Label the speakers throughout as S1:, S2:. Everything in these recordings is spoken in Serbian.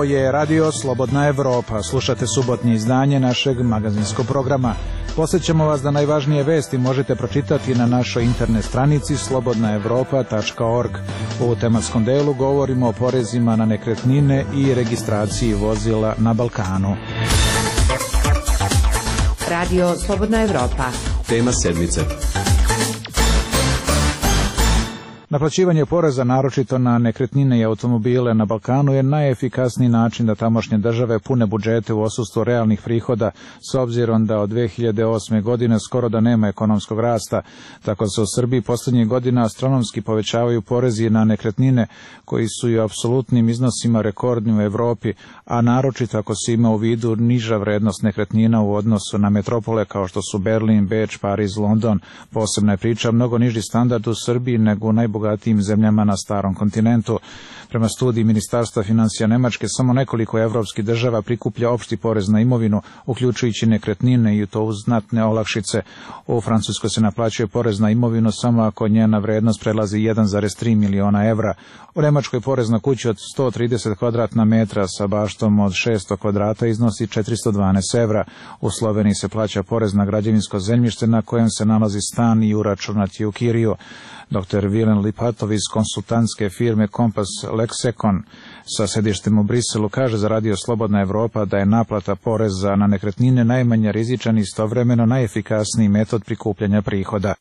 S1: Ovo je Radio Slobodna Evropa. Slušate subotnje izdanje našeg magazinskog programa. Podsjećamo vas da najvažnije vesti možete pročitati na našoj internet stranici slobodnaevropa.org. U tematskom delu govorimo o porezima na nekretnine i registraciji vozila na Balkanu.
S2: Radio Slobodna Evropa.
S3: Tema sedmice.
S1: Naplaćivanje poreza, naročito na nekretnine i automobile na Balkanu, je najefikasniji način da tamošnje države pune budžete u odsustvu realnih prihoda, s obzirom da od 2008. godine skoro da nema ekonomskog rasta. Tako se u Srbiji posljednjih godina astronomski povećavaju porezi na nekretnine, koji su i u apsolutnim iznosima rekordni u Evropi, a naročito ako se ima u vidu niža vrednost nekretnina u odnosu na metropole kao što su Berlin, Beč, Pariz, London. Posebna je priča mnogo niži standard u Srbiji nego u najbogatijim zemljama na starom kontinentu. Prema studiji Ministarstva financija Nemačke, samo nekoliko evropskih država prikuplja opšti porez na imovinu, uključujući nekretnine, i to uz znatne olakšice. U Francuskoj se naplaćuje porez na imovinu samo ako njena vrednost prelazi 1,3 miliona evra. U Nemačkoj porez na kuću od 130 kvadratna metra sa baštom od 600 kvadrata iznosi 412 evra. U Sloveniji se plaća porez na građevinsko zemljište na kojem se nalazi stan i uračunat je u kiriju. Dr. Vilen Lipatov iz konsultantske firme Kompas Lexekon sa sedištem u Briselu kaže za Radio Slobodna Evropa da je naplata poreza na nekretnine najmanje rizičan i istovremeno najefikasniji metod prikupljanja prihoda.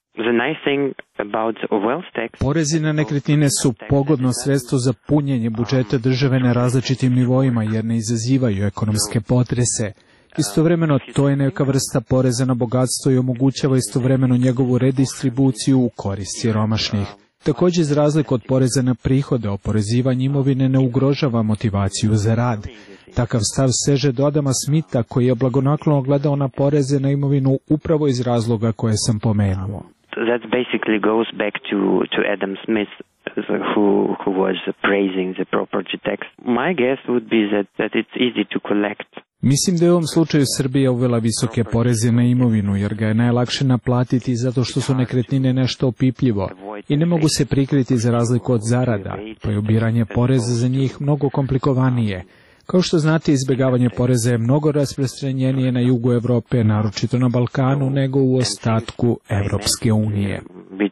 S4: Porezi na nekretnine su pogodno sredstvo za punjenje budžeta države na različitim nivoima jer ne izazivaju ekonomske potrese. Istovremeno, to je neka vrsta poreza na bogatstvo i omogućava istovremeno njegovu redistribuciju u korist siromašnih. Također, za razliku od poreza na prihode, oporezivanje imovine ne ugrožava motivaciju za rad. Takav stav seže do Adama Smitha, koji je blagonaklono gledao na poreze na imovinu upravo iz razloga koje sam pomenuo.
S5: That basically goes back to Adam Smith, who was praising the property tax. My guess would be that it's easy to collect.
S4: Mislim da je u ovom slučaju Srbija uvela visoke poreze na imovinu, jer ga je najlakše naplatiti zato što su nekretnine nešto opipljivo i ne mogu se prikriti za razliku od zarada, pa je ubiranje poreza za njih mnogo komplikovanije. Kao što znate, izbjegavanje poreza je mnogo rasprostranjenije na jugu Evrope, naročito na Balkanu, nego u ostatku Evropske unije.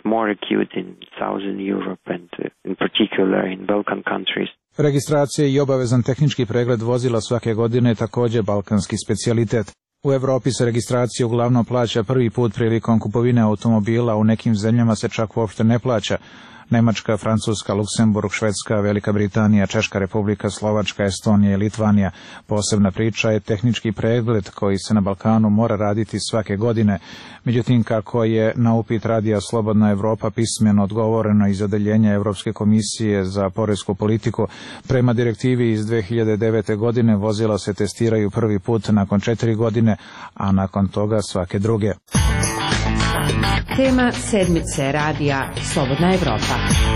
S1: Registracija i obavezan tehnički pregled vozila svake godine je također balkanski specijalitet. U Evropi se registracija uglavnom plaća prvi put prilikom kupovine automobila, u nekim zemljama se čak uopšte ne plaća. Nemačka, Francuska, Luksemburg, Švedska, Velika Britanija, Češka Republika, Slovačka, Estonija i Litvanija. Posebna priča je tehnički pregled koji se na Balkanu mora raditi svake godine. Međutim, kako je na upit Radija Slobodna Evropa pismeno odgovoreno iz odeljenja Evropske komisije za poresku politiku, prema direktivi iz 2009. godine vozila se testiraju prvi put nakon 4 godine, a nakon toga svake druge.
S2: Tema sedmice Radija Slobodna Evropa.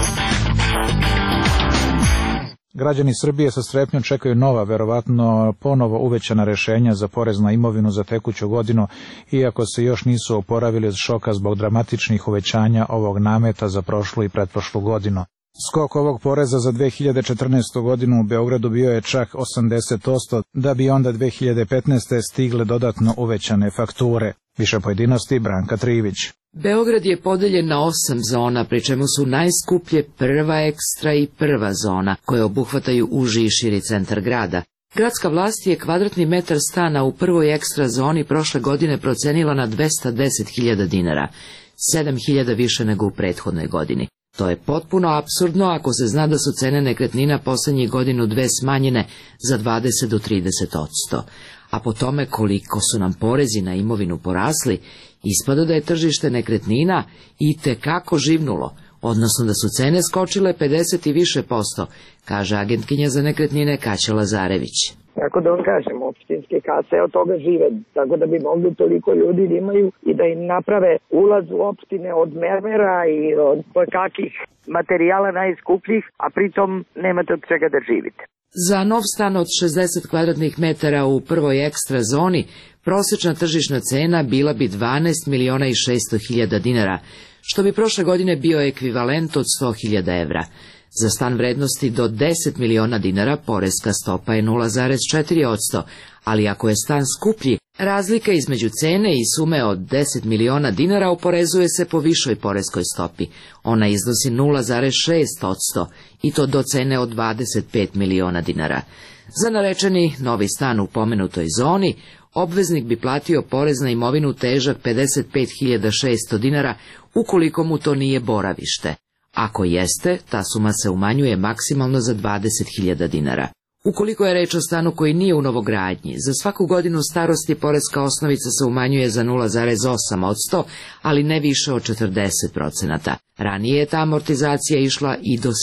S1: Građani Srbije sa strepnjom čekaju nova, verovatno ponovo uvećana rešenja za porez na imovinu za tekuću godinu, iako se još nisu oporavili od šoka zbog dramatičnih uvećanja ovog nameta za prošlu i pretprošlu godinu. Skok ovog poreza za 2014. godinu u Beogradu bio je čak 80%, da bi onda 2015. stigle dodatno uvećane fakture. Više pojedinosti Branka Trivić.
S6: Beograd je podeljen na 8 zona, pri čemu su najskuplje prva ekstra i prva zona, koje obuhvataju uži i širi centar grada. Gradska vlast je kvadratni metar stana u prvoj ekstra zoni prošle godine procenila na 210.000 dinara, 7.000 više nego u prethodnoj godini. To je potpuno apsurdno ako se zna da su cene nekretnina posljednjih godinu dve smanjene za 20 do 30%. A po tome koliko su nam porezi na imovinu porasli, ispada da je tržište nekretnina itekako živnulo, odnosno da su cene skočile 50 i više posto, kaže agentkinja za nekretnine Kaća Lazarević.
S7: Tako da vam kažem, opštinske kase od toga žive, tako da bi mogli toliko ljudi da imaju i da im naprave ulaz u opštine od mermera i od kakih materijala najskupljih, a pritom nemate od čega da živite.
S6: Za nov stan od 60 kvadratnih metara u prvoj ekstra zoni prosječna tržišna cena bila bi 12.600.000 dinara, što bi prošle godine bio ekvivalent od 100.000 evra. Za stan vrednosti do 10 miliona dinara poreska stopa je 0,4%, ali ako je stan skuplji, razlika između cene i sume od 10 miliona dinara oporezuje se po višoj poreskoj stopi. Ona iznosi 0,6% i to do cene od 25 miliona dinara. Za narečeni novi stan u pomenutoj zoni, obveznik bi platio porez na imovinu težak 55.600 dinara ukoliko mu to nije boravište. Ako jeste, ta suma se umanjuje maksimalno za 20.000 dinara. Ukoliko je reč o stanu koji nije u novogradnji, za svaku godinu starosti poreska osnovica se umanjuje za 0,8%, ali ne više od 40%. Ranije je ta amortizacija išla i do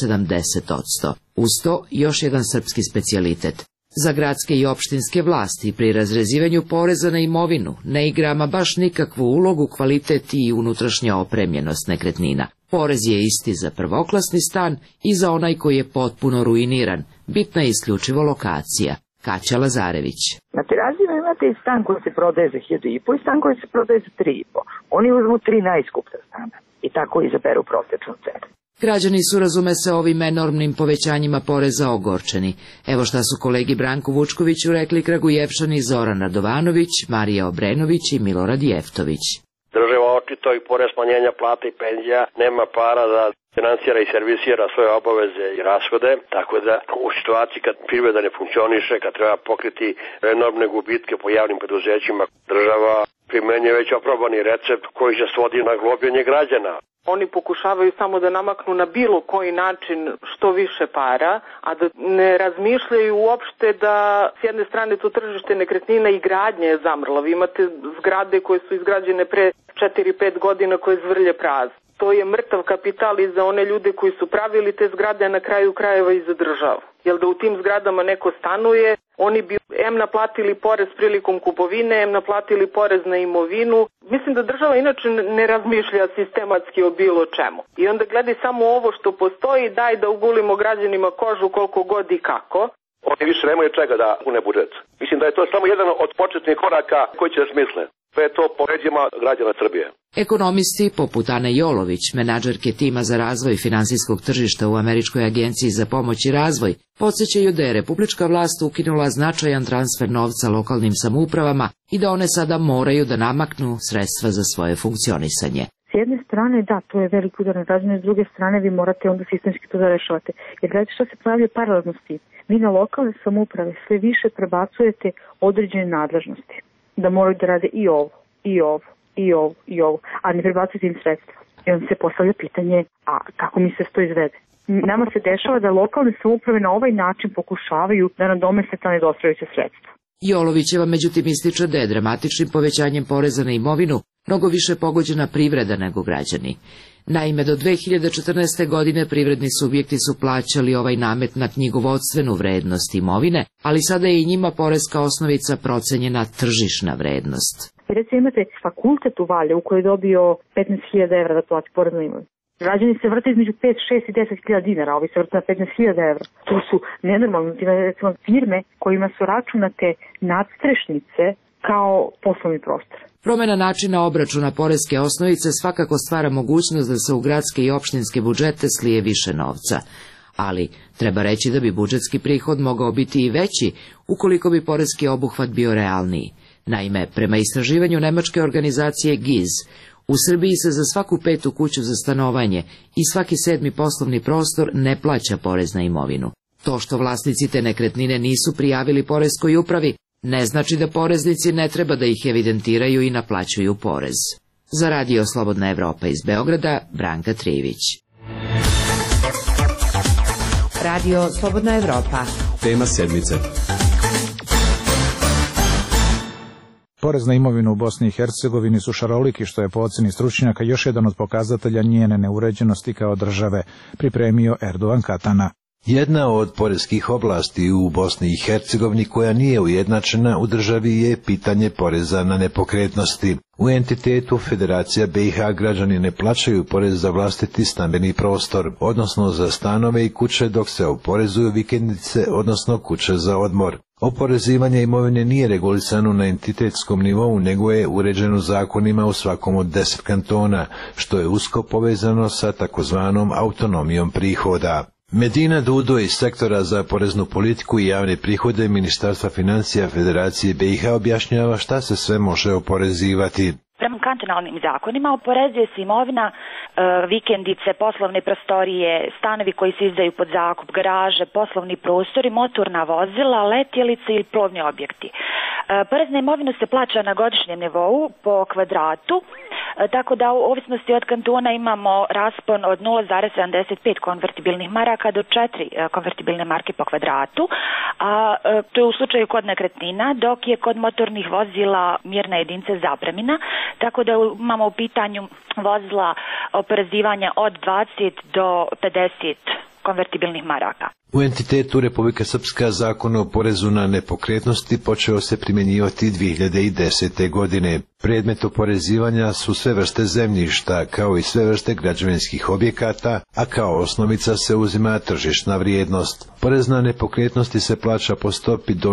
S6: 70%. Uz to još jedan srpski specijalitet. Za gradske i opštinske vlasti pri razrezivanju poreza na imovinu ne igra ama baš nikakvu ulogu kvalitet i unutrašnja opremljenost nekretnina. Porez je isti za prvoklasni stan i za onaj koji je potpuno ruiniran. Bitna je isključivo lokacija. Kaća Lazarević.
S7: Na Terazijama imate i stan koji se prodaje za 1.500 i stan koji se prodaje za 3.500. Oni uzmu 3 najskuplja stana i tako izaberu prosječnu cenu.
S6: Građani su, razume se, ovim enormnim povećanjima poreza ogorčeni. Evo šta su kolegi Branku Vučkoviću rekli Kragujevčani Zoran Radovanović, Marija Obrenović i Milorad Jeftović.
S3: Država očito i pored smanjenja plata i penzija nema para da finansira i servisira svoje obaveze i rashode, tako da u situaciji kad privreda ne funkcioniše, kad treba pokriti enormne gubitke po javnim preduzećima, država primenjuje već oprobani recept koji se svodi na globljenje građana.
S8: Oni pokušavaju samo da namaknu na bilo koji način što više para, a da ne razmišljaju uopšte da s jedne strane to tržište nekretnina i gradnje je zamrlo. Vi imate zgrade koje su izgrađene pre 4-5 godina koje zvrlje prazne. To je mrtav kapital i za one ljude koji su pravili te zgrade, a na kraju krajeva i za državu. Jer da u tim zgradama neko stanuje, oni bi naplatili porez prilikom kupovine, naplatili porez na imovinu. Mislim da država inače ne razmišlja sistematski o bilo čemu. I onda gledi samo ovo što postoji, daj da ugulimo građanima kožu koliko god i kako.
S3: Oni više nemaju čega da pune budžet. Mislim da je to samo jedan od početnih koraka koji će da smisle. Sve je to po leđima građana Srbije.
S6: Ekonomisti poput Ane Jolović, menadžerke tima za razvoj finansijskog tržišta u Američkoj agenciji za pomoć i razvoj, podsjećaju da je republička vlast ukinula značajan transfer novca lokalnim samoupravama i da one sada moraju da namaknu sredstva za svoje funkcionisanje.
S9: S jedne strane, da, to je veliki udar na građane, s druge strane vi morate onda sistemski to da rešavate. Jer gledajte što se pojavlja paralelno s tim. Vi na lokalne samouprave sve više prebacujete određene nadležnosti. Da moraju da rade i ovo, i ovo, i ovo, i ovo, a ne prebacujete im sredstva. I onda se postavlja pitanje, a kako mi se to izvede? Nama se dešava da lokalne samouprave na ovaj način pokušavaju da nadomeste ta nedostajuća sredstva.
S6: Jolovićeva međutim ističe da je dramatičnim povećanjem poreza na imovinu mnogo više pogođena privreda nego građani. Naime, do 2014. godine privredni subjekti su plaćali ovaj namet na knjigovodstvenu vrednost imovine, ali sada je i njima poreska osnovica procenjena tržišna vrednost.
S9: Recimo imate fakultet u Valjevu koji je dobio 15.000 evra da plati porez na imovinu. Građani se vrte između 5, 6 i 10.000 dinara, ovi se vrte na 15.000 evra. To su nenormalne firme kojima su računate nadstrešnice kao poslovni prostor.
S6: Promjena načina obračuna poreske osnovice svakako stvara mogućnost da se u gradske i opštinske budžete slije više novca. Ali treba reći da bi budžetski prihod mogao biti i veći ukoliko bi poreski obuhvat bio realniji. Naime, prema istraživanju nemačke organizacije GIZ, u Srbiji se za svaku 5. kuću za stanovanje i svaki 7. poslovni prostor ne plaća porez na imovinu. To što vlasnici te nekretnine nisu prijavili poreskoj upravi, ne znači da poreznici ne treba da ih evidentiraju i naplaćuju porez. Za Radio Slobodna Evropa iz Beograda, Branka Trivić.
S2: Radio Slobodna Evropa.
S10: Tema sedmice.
S1: Porez na imovinu u Bosni i Hercegovini su šaroliki, što je po oceni stručnjaka još jedan od pokazatelja njene neuređenosti kao države, pripremio Erdogan Katana.
S11: Jedna od poreskih oblasti u Bosni i Hercegovini koja nije ujednačena u državi je pitanje poreza na nepokretnosti. U entitetu Federacija BiH građani ne plaćaju porez za vlastiti stambeni prostor, odnosno za stanove i kuće, dok se oporezuju vikendice, odnosno kuće za odmor. Oporezivanje imovine nije regulisano na entitetskom nivou, nego je uređeno zakonima u svakom od 10 kantona, što je usko povezano sa takozvanom autonomijom prihoda. Medina Dudo iz sektora za poreznu politiku i javne prihode Ministarstva financija Federacije BiH objašnjava šta se sve može oporezivati.
S10: Prema kantonalnim zakonima oporezuje se imovina, vikendice, poslovne prostorije, stanovi koji se izdaju pod zakup, garaže, poslovni prostori, motorna vozila, letjelice ili plovni objekti. Porez na imovinu se plaća na godišnjem nivou po kvadratu, tako da u ovisnosti od kantona imamo raspon od 0,75 konvertibilnih maraka do 4 konvertibilne marke po kvadratu, a to je u slučaju kod nekretnina, dok je kod motornih vozila mjerna jedinica zapremina, tako da imamo u pitanju vozila oporezivanja od 20 do 50 konvertibilnih maraka.
S11: U entitetu Republika Srpska zakon o porezu na nepokretnosti počeo se primjenjivati 2010. godine. Predmet oporezivanja su sve vrste zemljišta, kao i sve vrste građevinskih objekata, a kao osnovica se uzima tržišna vrijednost. Porez na nepokretnosti se plaća po stopi do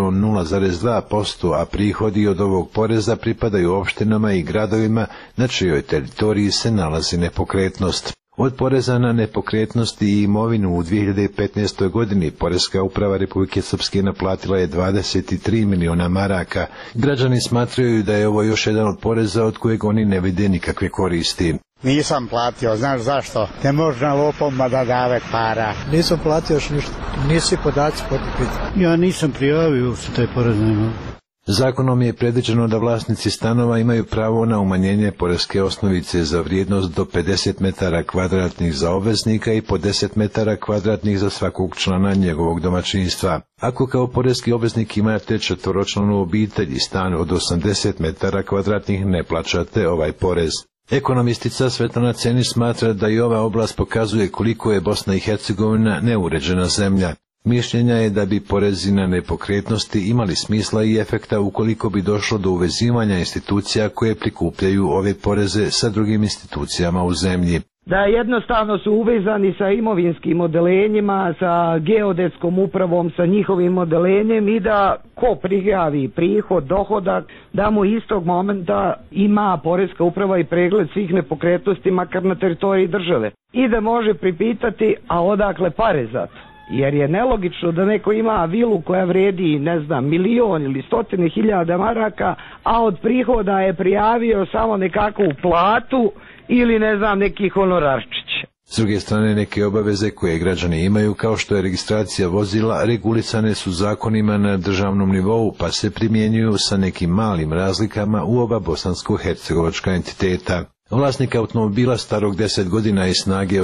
S11: 0,2%, a prihodi od ovog poreza pripadaju opštinama i gradovima na čijoj teritoriji se nalazi nepokretnost. Od poreza na nepokretnosti i imovinu u 2015. godini Poreska uprava Republike Srpske naplatila je 23 miliona maraka. Građani smatraju da je ovo još jedan od poreza od kojeg oni ne vide nikakve koristi.
S12: Nisam platio, znaš zašto? Ne možda lopoma da dave para.
S13: Nisam platio još ništa, nisu podaci potpiti.
S12: Ja nisam prijavio što taj porez nema.
S11: Zakonom je predviđeno da vlasnici stanova imaju pravo na umanjenje poreske osnovice za vrijednost do 50 metara kvadratnih za obveznika i po 10 metara kvadratnih za svakog člana njegovog domaćinstva. Ako kao poreski obveznik imate četvoročlanu obitelj i stan od 80 metara kvadratnih, ne plaćate ovaj porez. Ekonomistica Svetlana Cenić smatra da i ova oblast pokazuje koliko je Bosna i Hercegovina neuređena zemlja. Mišljenja je da bi porezi na nepokretnosti imali smisla i efekta ukoliko bi došlo do uvezivanja institucija koje prikupljaju ove poreze sa drugim institucijama u zemlji.
S7: Da jednostavno su uvezani sa imovinskim odelenjima, sa geodetskom upravom, sa njihovim odelenjem i da ko prijavi prihod, dohodak, da mu istog momenta ima poreska uprava i pregled svih nepokretnosti makar na teritoriji države. I da može pripitati, a odakle pare za to? Jer je nelogično da neko ima vilu koja vredi, ne znam, 1.000.000 ili 100.000 maraka, a od prihoda je prijavio samo nekakvu platu ili ne znam neki honorarčić.
S11: S druge strane, neke obaveze koje građani imaju, kao što je registracija vozila, regulisane su zakonima na državnom nivou, pa se primjenjuju sa nekim malim razlikama u oba bosansko-hercegovačka entiteta. Vlasnik automobila starog 10 godina i snage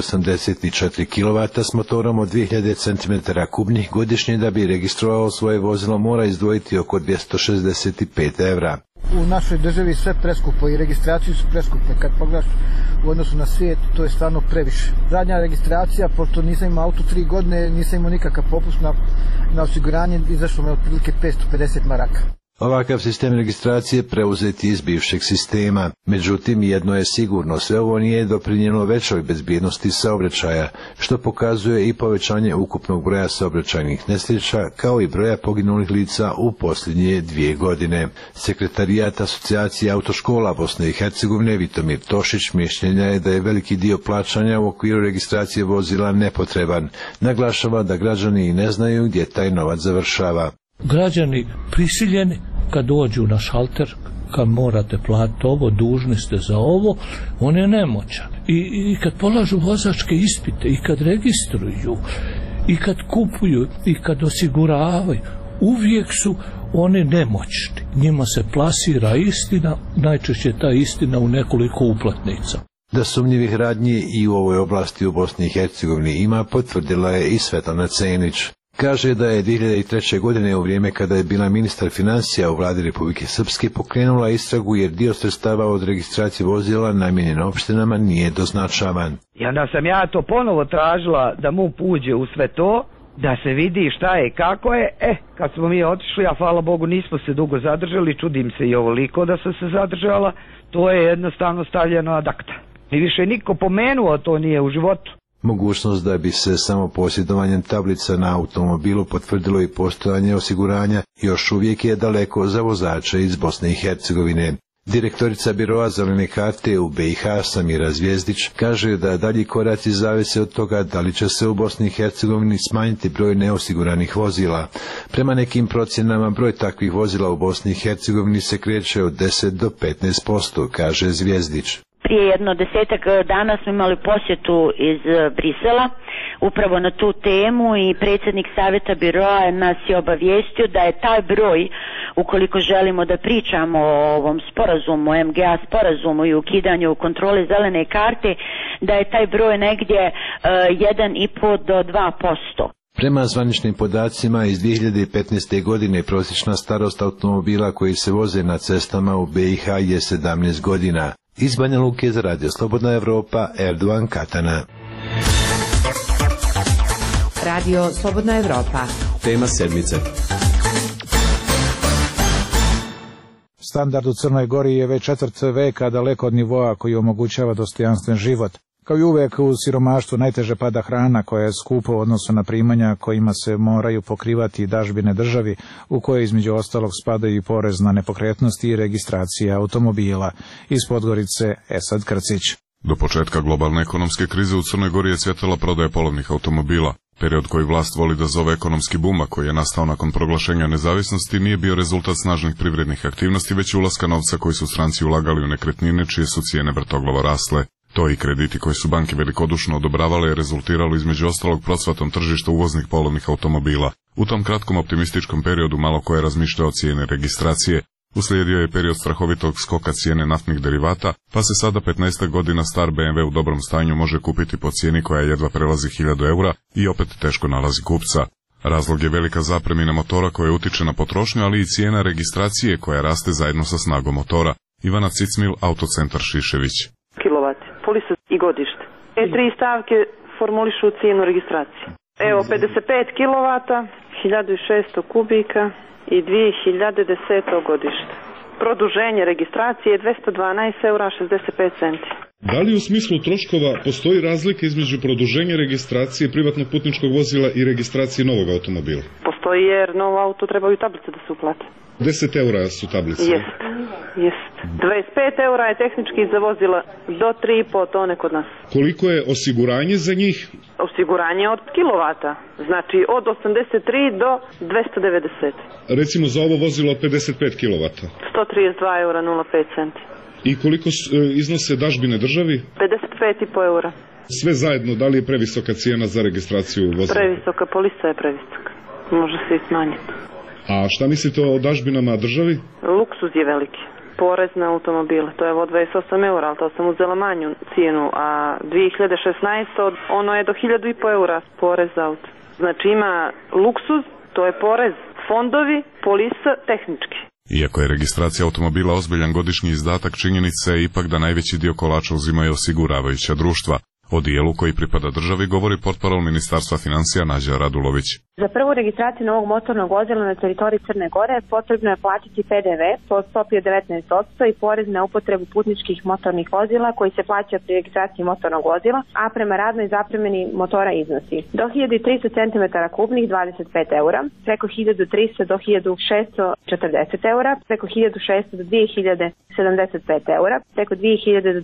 S11: 84 kW s motorom od 2000 cm3 godišnje da bi registrovao svoje vozilo mora izdvojiti oko 265 evra.
S13: U našoj državi sve preskupo i registracije su preskupe. Kad pogledaš u odnosu na svijet, to je stvarno previše. Zadnja registracija, pošto nisam imao auto 3 godine, nisam imao nikakav popust na osiguranje, izašlo me otprilike 550 maraka.
S11: Ovakav sistem registracije preuzeti iz bivšeg sistema. Međutim, jedno je sigurno, sve ovo nije doprinijelo većoj bezbjednosti saobraćaja, što pokazuje i povećanje ukupnog broja saobraćajnih nesreća, kao i broja poginulih lica u posljednje 2 godine. Sekretarijat Asocijacije autoškola Bosne i Hercegovine Vitomir Tošić mišljenja je da je veliki dio plaćanja u okviru registracije vozila nepotreban. Naglašava da građani i ne znaju gdje taj novac završava.
S14: Građani prisiljeni kad dođu na šalter, kad morate platiti ovo, dužni ste za ovo, on je nemoćan. I kad polažu vozačke ispite, i kad registruju, i kad kupuju, i kad osiguravaju, uvijek su oni nemoćni. Njima se plasira istina, najčešće ta istina u nekoliko uplatnica.
S11: Da sumnjivih radnji i u ovoj oblasti u Bosni i Hercegovini ima, potvrdila je i Svetlana Cenić. Kaže da je 2003. godine u vrijeme kada je bila ministar financija u vladi Republike Srpske pokrenula istragu jer dio sredstava od registracije vozila namijenjen opštinama nije doznačavan.
S7: I onda sam ja to ponovo tražila da MUP uđe u sve to, da se vidi šta je i kako je. Kad smo mi otišli, a hvala Bogu nismo se dugo zadržali, čudim se i ovoliko da sam se zadržala, to je jednostavno stavljeno ad acta. I više niko pomenuo to nije u životu.
S11: Mogućnost da bi se samo posjedovanjem tablica na automobilu potvrdilo i postojanje osiguranja još uvijek je daleko za vozače iz Bosne i Hercegovine. Direktorica Biroa zelene karte u BiH Samira Zvjezdić kaže da dalji koraci zavise od toga da li će se u Bosni i Hercegovini smanjiti broj neosiguranih vozila. Prema nekim procjenama broj takvih vozila u Bosni i Hercegovini se kreće od 10 do 15%, kaže Zvjezdić.
S15: Prije jedno 10 dana smo imali posjetu iz Brisela upravo na tu temu i predsjednik Savjeta Biroa nas je obavijestio da je taj broj, ukoliko želimo da pričamo o ovom sporazumu, MGA sporazumu i ukidanju kontrole zelene karte, da je taj broj negdje 1,5 do 2%.
S11: Prema zvaničnim podacima iz 2015. godine prosječna starost automobila koji se voze na cestama u BiH je 17 godina. Iz Banja Luke za Radio Slobodna Evropa, Erdogan Katana.
S2: Radio Slobodna Evropa.
S16: Tema sedmice.
S1: Standard u Crnoj Gori je već četvrt veka daleko od nivoa koji omogućava dostojanstven život. Kao i uvek u siromaštvu najteže pada hrana koja je skupa u odnosu na primanja kojima se moraju pokrivati dažbine državi, u koje između ostalog spadaju i porez na nepokretnosti i registracija automobila. Iz Podgorice Esad Krcić.
S17: Do početka globalne ekonomske krize u Crnoj Gori je cvjetala prodaja polovnih automobila. Period koji vlast voli da zove ekonomski bum, a koji je nastao nakon proglašenja nezavisnosti, nije bio rezultat snažnih privrednih aktivnosti, već ulaska novca koji su stranci ulagali u nekretnine, čije su cijene vrtoglavo rasle. To i krediti koji su banke velikodušno odobravale je rezultiralo između ostalog procvatom tržišta uvoznih polovnih automobila. U tom kratkom optimističkom periodu malo ko je razmišljao o cijene registracije. Uslijedio je period strahovitog skoka cijene naftnih derivata, pa se sada 15 godina star BMW u dobrom stanju može kupiti po cijeni koja jedva prelazi 1000 eura i opet teško nalazi kupca. Razlog je velika zapremina motora koja utiče na potrošnju, ali i cijena registracije koja raste zajedno sa snagom motora. Ivana Cicmil, Autocentar Šišević.
S18: Kilovat, polisa i godište. Te tri stavke formulišu cijenu registracije. Evo 55 kilovata, 1600 kubika i 2010. godište. Produženje registracije je 212 eura 65 centi.
S19: Da li u smislu troškova postoji razlika između produženja registracije privatnog putničkog vozila i registracije novog automobila?
S18: Postoji jer novo auto trebaju tablice da se uplate.
S19: 10 eura su tablice.
S18: Jest. 25 eura je tehnički za vozila do 3,5 tone kod nas.
S19: Koliko je osiguranje za njih?
S18: Osiguranje od kilovata, znači od 83 do 290.
S19: Recimo za ovo vozilo od 55 kilovata?
S18: 132 eura 05 centi.
S19: I koliko iznose dažbine državi?
S18: 55,5 eura.
S19: Sve zajedno, da li je previsoka cijena za registraciju vozila?
S18: Previsoka, polisa je previsoka. Može se i smanjiti.
S19: A šta mislite o dažbinama državi?
S18: Luksuz je veliki. Porez na automobile, to je od 28 eura, ali to sam uzela manju cijenu, a 2016. ono je do 1500 eura porez za auto. Znači ima luksuz, to je porez, fondovi, polisa, tehnički.
S17: Iako je registracija automobila ozbiljan godišnji izdatak, činjenica je ipak da najveći dio kolača uzimaju osiguravajuća društva. O dijelu koji pripada državi govori portparol Ministarstva financija Nađa Radulović.
S20: Za prvu registraciju novog motornog vozila na teritoriji Crne Gore potrebno je platiti PDV po stopi od 19% i porez na upotrebu putničkih motornih vozila koji se plaća pri registraciji motornog vozila, a prema radnoj zapremini motora iznosi do 1300 cm3 25 eura, preko 1300 do 1640 eura, preko 1600 do 2075 eura, preko 2000 do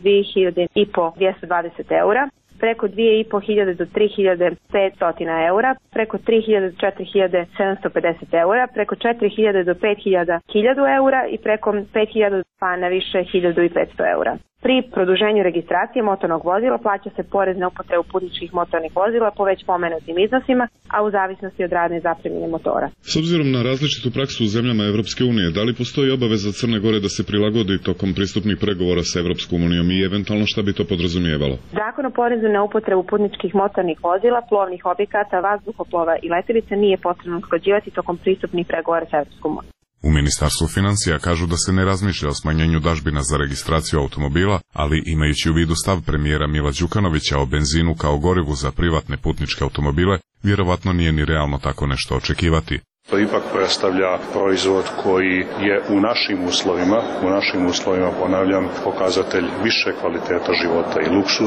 S20: 2500 eura, preko 2500 do 3500 eura, preko 3000 do 4750 eura, preko 4000 do 5000 eura i preko 5000 pa na više 1500 eura. Pri produženju registracije motornog vozila plaća se porez na upotrebu putničkih motornih vozila po već pomenutim iznosima, a u zavisnosti od radne zapremine motora.
S19: S obzirom na različitu praksu u zemljama Evropske unije, da li postoji obaveza Crne Gore da se prilagodi tokom pristupnih pregovora sa Evropskom unijom i eventualno šta bi to podrazumijevalo? Zakon
S20: o porezu na upotrebu putničkih motornih vozila, plovnih objekata, vazduhoplova i letelica nije potrebno usklađivati tokom pristupnih pregovora sa Evropskom unijom.
S17: U Ministarstvu financija kažu da se ne razmišlja o smanjenju dažbina za registraciju automobila, ali imajući u vidu stav premijera Mila Đukanovića o benzinu kao gorivu za privatne putničke automobile, vjerovatno nije ni realno tako nešto očekivati.
S21: To ipak predstavlja proizvod koji je u našim uslovima, ponavljam, pokazatelj više kvaliteta života i luksuze.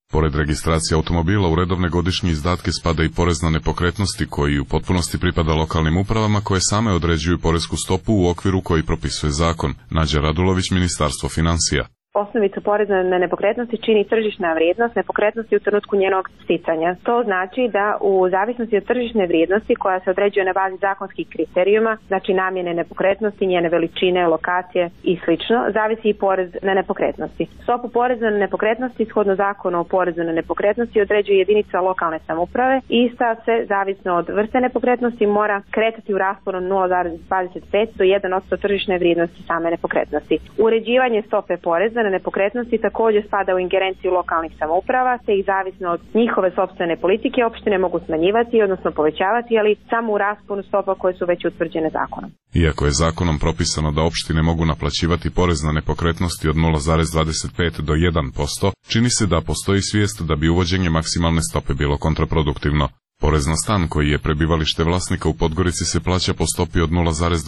S17: Pored registracije automobila u redovne godišnje izdatke spada i porez na nepokretnosti koji u potpunosti pripada lokalnim upravama koje same određuju poresku stopu u okviru koji propisuje zakon. Nađa Radulović, Ministarstvo financija.
S20: Osnovicu poreza na nepokretnosti čini tržišna vrijednost nepokretnosti u trenutku njenog sticanja. To znači da u zavisnosti od tržišne vrijednosti koja se određuje na bazi zakonskih kriterijuma, znači namjene nepokretnosti, njene veličine, lokacije i slično, zavisi i porez na nepokretnosti. Stopu poreza na nepokretnosti shodno zakonu o porezu na nepokretnosti određuje jedinica lokalne samouprave i ista se, zavisno od vrste nepokretnosti, mora kretati u rasponu 0,25 do 1% tržišne vrijednosti same nepokretnosti. Uređivanje stope poreza na nepokretnosti također spada u ingerenciju lokalnih samouprava, te ih zavisno od njihove sopstvene politike opštine mogu smanjivati, odnosno povećavati, ali samo u rasponu stopa koje su već utvrđene zakonom.
S17: Iako je zakonom propisano da opštine mogu naplaćivati porez na nepokretnosti od 0,25 do 1%, čini se da postoji svijest da bi uvođenje maksimalne stope bilo kontraproduktivno. Porez na stan koji je prebivalište vlasnika u Podgorici se plaća po stopi od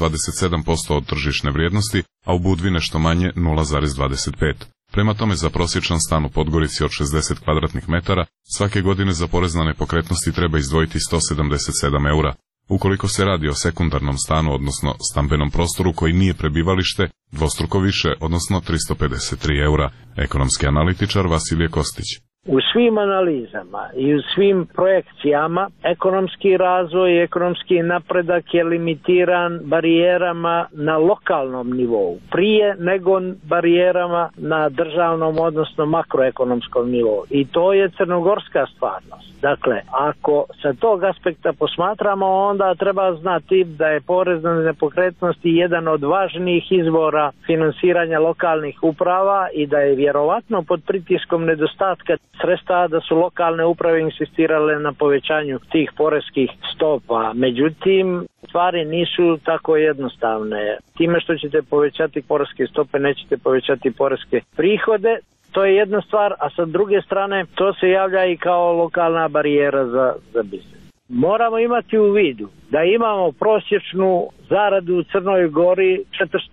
S17: 0,27% od tržišne vrijednosti, a u Budvi nešto manje 0,25. Prema tome, za prosječan stan u Podgorici od 60 kvadratnih metara svake godine za porez na nepokretnosti treba izdvojiti 177 eura. Ukoliko se radi o sekundarnom stanu, odnosno stambenom prostoru koji nije prebivalište, dvostruko više, odnosno 353 eura. Ekonomski analitičar Vasilije Kostić.
S16: U svim analizama i u svim projekcijama ekonomski razvoj i ekonomski napredak je limitiran barijerama na lokalnom nivou, prije nego barijerama na državnom, odnosno makroekonomskom nivou. I to je crnogorska stvarnost. Dakle, ako sa tog aspekta posmatramo, onda treba znati da je porez na nepokretnosti jedan od važnijih izvora finansiranja lokalnih uprava i da je vjerovatno pod pritiskom nedostatka sredstava da su lokalne uprave insistirale na povećanju tih poreskih stopa. Međutim, stvari nisu tako jednostavne. Time što ćete povećati poreske stope, nećete povećati poreske prihode. To je jedna stvar, a sa druge strane to se javlja i kao lokalna barijera za biznis. Moramo imati u vidu da imamo prosječnu zaradu u Crnoj Gori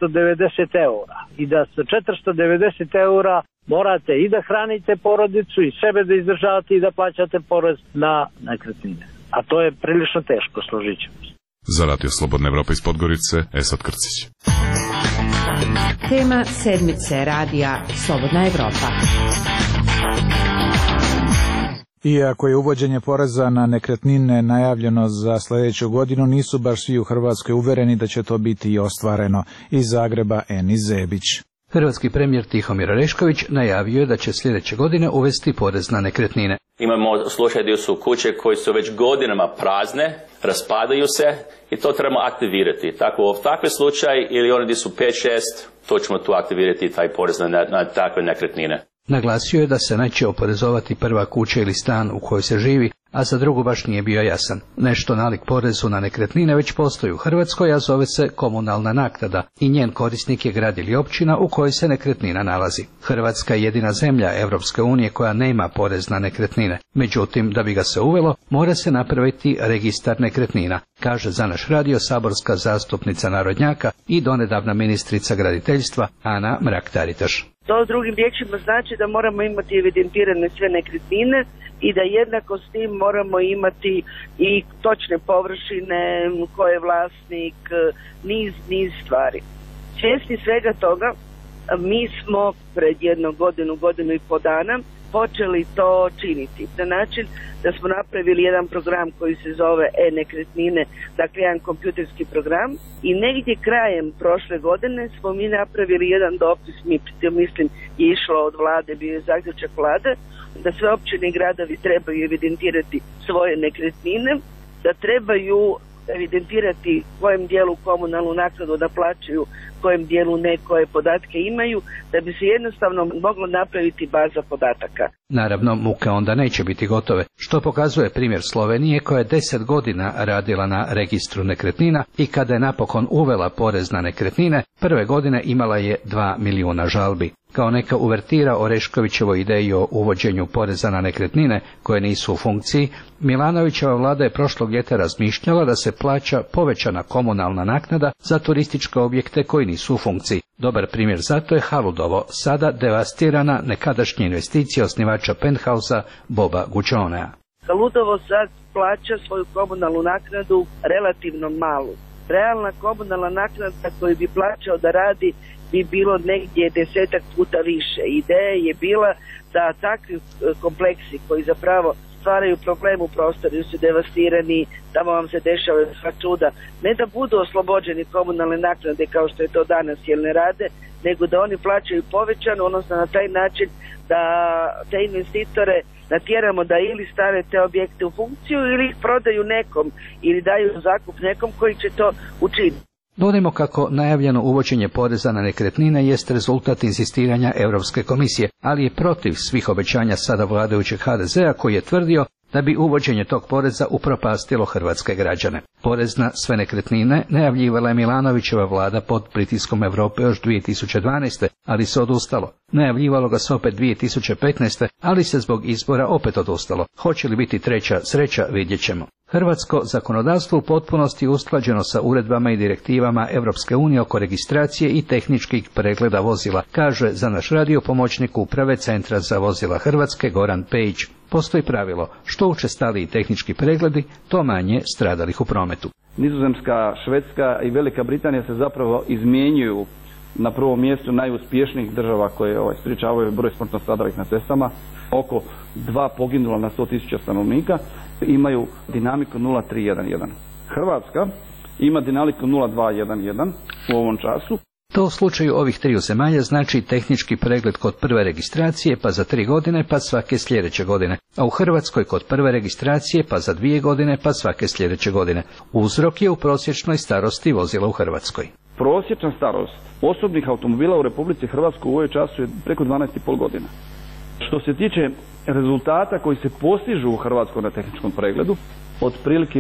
S16: 490 eura i da sa 490 eura morate i da hranite porodicu i sebe da izdržavate i da plaćate porez na nekretnine. A to je prilično teško, složit ćemo se.
S17: Za Radio Slobodna Evropa iz Podgorice, Esad Krcić.
S2: Tema sedmice radija Slobodna Evropa.
S1: Iako je uvođenje poreza na nekretnine najavljeno za sljedeću godinu, nisu baš svi u Hrvatskoj uvereni da će to biti i ostvareno. Iz Zagreba Eni Zebić.
S22: Hrvatski premijer Tihomir Orešković najavio je da će sljedeće godine uvesti porez na nekretnine.
S23: Imamo slučaj gdje su kuće koje su već godinama prazne, raspadaju se i to trebamo aktivirati. Tako takvi slučaj ili oni gdje su 5-6, to ćemo tu aktivirati taj porez na takve nekretnine.
S22: Naglasio je da se neće oporezovati prva kuća ili stan u kojoj se živi, a za drugu baš nije bio jasan. Nešto nalik porezu na nekretnine već postoji u Hrvatskoj, a zove se komunalna naknada i njen korisnik je grad ili općina u kojoj se nekretnina nalazi. Hrvatska je jedina zemlja Europske unije koja nema porez na nekretnine. Međutim, da bi ga se uvelo, mora se napraviti registar nekretnina, kaže za naš radio saborska zastupnica narodnjaka i donedavna ministrica graditeljstva Ana Mrak-Taritaš.
S24: To drugim riječima znači da moramo imati evidentirane sve nekretnine i da jednako s tim moramo imati i točne površine, ko je vlasnik, niz stvari. Svjesni svega toga, mi smo pred godinu i po dana počeli to činiti na način da smo napravili jedan program koji se zove e-nekretnine, dakle jedan kompjuterski program i negdje krajem prošle godine smo mi napravili jedan dopis, mislim je išlo od vlade, bio je zaključak vlade, da sve općine i gradovi trebaju evidentirati svoje nekretnine, da trebaju evidentirati kojem dijelu komunalnu naknadu da plaćaju, kojem dijelu ne, koje podatke imaju, da bi se jednostavno moglo napraviti baza podataka.
S22: Naravno, muke onda neće biti gotove, što pokazuje primjer Slovenije koja je 10 godina radila na registru nekretnina i kada je napokon uvela porez na nekretnine, prve godine imala je 2 milijuna žalbi. kao neka uvertira Oreškovićevoj ideji o uvođenju poreza na nekretnine koje nisu u funkciji, Milanovićeva vlada je prošlog ljeta razmišljala da se plaća povećana komunalna naknada za turističke objekte koji nisu u funkciji. Dobar primjer zato je Haludovo, sada devastirana nekadašnja investicija osnivača Penthausa Boba Gućonea.
S24: Haludovo sad plaća svoju komunalnu naknadu relativno malu. Realna komunalna naknada koju bi plaćao da radi bi bilo negdje 10 puta više. Ideja je bila da takvi kompleksi koji zapravo stvaraju problem u prostoru, su devastirani, tamo vam se dešavaju sva čuda, ne da budu oslobođeni komunalne naknade kao što je to danas jer ne rade, nego da oni plaćaju povećano, odnosno na taj način da te investitore natjeramo da ili stave te objekte u funkciju ili ih prodaju nekom ili daju zakup nekom koji će to učiniti.
S22: Dodajmo kako najavljeno uvođenje poreza na nekretnine jest rezultat insistiranja Europske komisije, ali je protiv svih obećanja sada vladajućeg HDZ-a koji je tvrdio da bi uvođenje tog poreza upropastilo hrvatske građane. Porez na sve nekretnine najavljivala je Milanovićeva vlada pod pritiskom Europe još 2012. ali se odustalo. Najavljivalo ga se opet 2015. ali se zbog izbora opet odustalo. Hoće li biti treća sreća, vidjet ćemo. Hrvatsko zakonodavstvo u potpunosti je usklađeno sa uredbama i direktivama Europske unije oko registracije i tehničkih pregleda vozila, kaže za naš radio pomoćnik uprave Centra za vozila Hrvatske Goran Pejić. Postoji pravilo, što učestaliji tehnički pregledi, to manje stradalih u prometu.
S3: Nizozemska, Švedska i Velika Britanija se zapravo izmjenjuju na prvom mjestu najuspješnijih država koje sprječavaju broj smrtno stradalih na cestama. Oko 2 poginula na 100.000 stanovnika imaju dinamiku 0,311. Hrvatska ima dinamiku 0,211 u ovom času.
S22: To u slučaju ovih triju zemalja znači tehnički pregled kod prve registracije pa za 3 godine pa svake sljedeće godine, a u Hrvatskoj kod prve registracije pa za 2 godine pa svake sljedeće godine. Uzrok je u prosječnoj starosti vozila u Hrvatskoj.
S3: Prosječna starost osobnih automobila u Republici Hrvatskoj u ovoj času je preko 12,5 godina. Što se tiče rezultata koji se postižu u Hrvatskoj na tehničkom pregledu, otprilike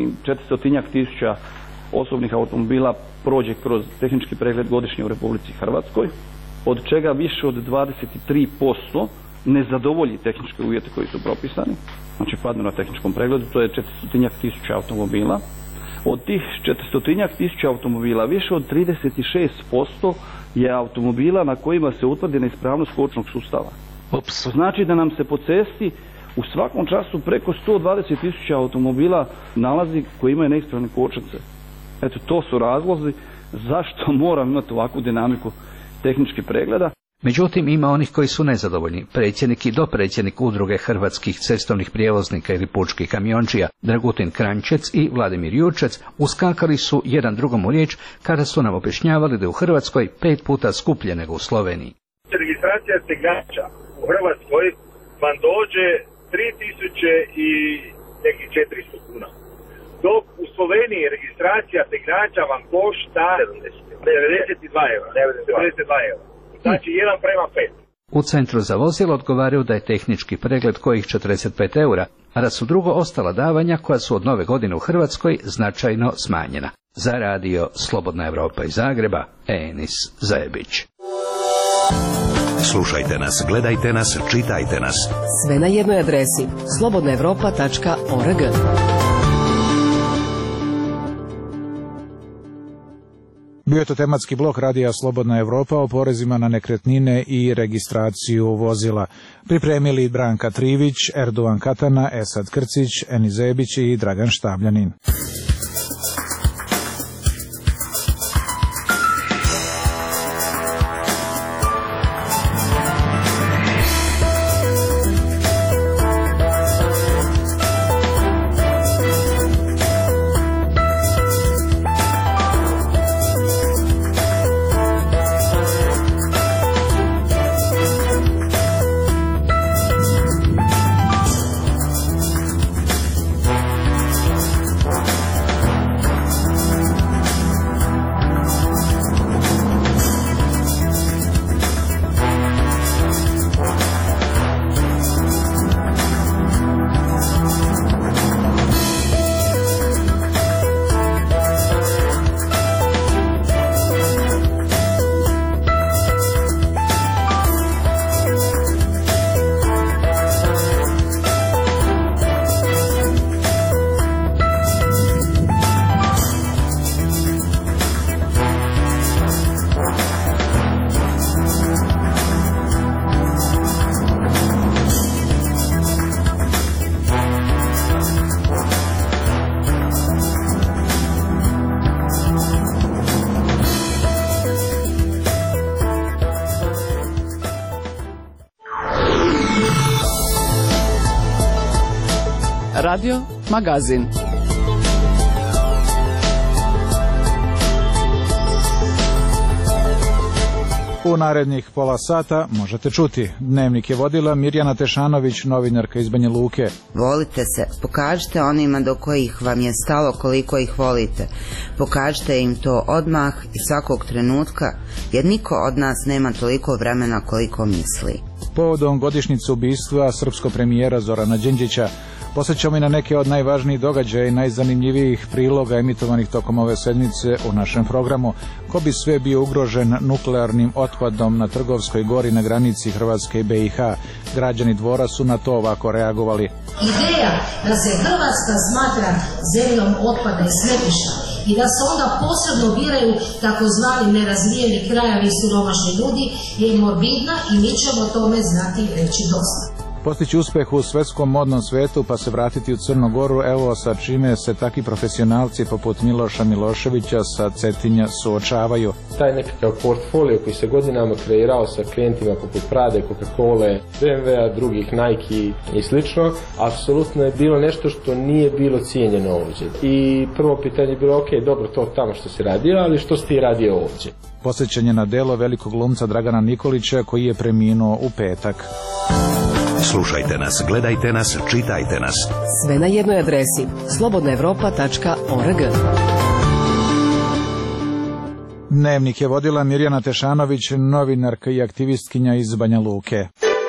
S3: 1.400.000 osobnih automobila prođe kroz tehnički pregled godišnje u Republici Hrvatskoj, od čega više od 23% ne zadovolji tehničke uvjete koji su propisani, znači padnu na tehničkom pregledu, to je 400.000 automobila. Od tih 400.000 automobila više od 36% je automobila na kojima se utvrdi neispravnost kočnog sustava. To znači da nam se po cesti u svakom času preko 120.000 automobila nalazi koji imaju neispravne kočnice. Eto, to su razlozi zašto moram imati ovakvu dinamiku tehničkih pregleda.
S22: Međutim, ima onih koji su nezadovoljni. Predsjednik i dopredsjednik udruge hrvatskih cestovnih prijevoznika ili pučkih kamiončija Dragutin Kranjčec i Vladimir Jurčec uskakali su jedan drugom u riječ kada su nam objašnjavali da je u Hrvatskoj 5 puta skuplje nego u Sloveniji.
S4: Registracija tegljača u Hrvatskoj vam dođe 3.000 i nekih 400 kuna. Dok u Sloveniji registracija tegljača vam košta 92 eura. Znači 1:5.
S22: U Centru za vozilo odgovaraju da je tehnički pregled kojih 45 eura, a da su drugo ostala davanja koja su od nove godine u Hrvatskoj značajno smanjena. Za radio Slobodna Evropa iz Zagreba, Enis Zajebić.
S5: Slušajte nas, gledajte nas, čitajte nas.
S2: Sve na jednoj adresi slobodnaevropa.org.
S1: Bio je to tematski blok radija Slobodna Evropa o porezima na nekretnine i registraciju vozila. Pripremili Branka Trivić, Erdovan Katana, Esad Krcić, Eni Zebić i Dragan Štabljanin.
S2: Radio Magazin.
S1: U narednih pola sata možete čuti. Dnevnik je vodila Mirjana Tešanović, novinarka iz Banja Luke.
S6: Volite se, pokažite onima do kojih vam je stalo koliko ih volite. Pokažite im to odmah i svakog trenutka, jer niko od nas nema toliko vremena koliko misli.
S1: Povodom godišnjice ubistva srpskog premijera Zorana Đinđića posjećamo i na neke od najvažnijih događaja i najzanimljivijih priloga emitovanih tokom ove sedmice u našem programu. Ko bi sve bio ugrožen nuklearnim otpadom na Trgovskoj gori na granici Hrvatske i BiH? Građani Dvora su na to ovako reagovali.
S8: Ideja da se Hrvatska smatra zemljom otpada i smetlišta i da se onda posebno biraju takozvani nerazvijeni krajevi i siromašni ljudi je morbidna i mi ćemo tome znati reći dosta.
S1: Postići uspeh u svetskom modnom svetu pa se vratiti u Crnu Goru, evo sa čime se takvi profesionalci poput Miloša Miloševića sa Cetinja suočavaju.
S9: Taj nekakav portfolio koji se godinama kreirao sa klijentima poput Prade, Coca-Cola, BMW-a, drugih Nike i slično, apsolutno je bilo nešto što nije bilo cijenjeno ovdje. I prvo pitanje je bilo, ok, dobro, to tamo što si radio, ali što si ti radio ovdje?
S1: Posjećanje na delo velikog glumca Dragana Nikolića koji je preminuo u petak.
S5: Slušajte nas, gledajte nas, čitajte nas.
S2: Sve na jednoj adresi slobodnaevropa.org.
S1: Dnevnik je vodila Mirjana Tešanović, novinarka i aktivistkinja iz Banja Luke.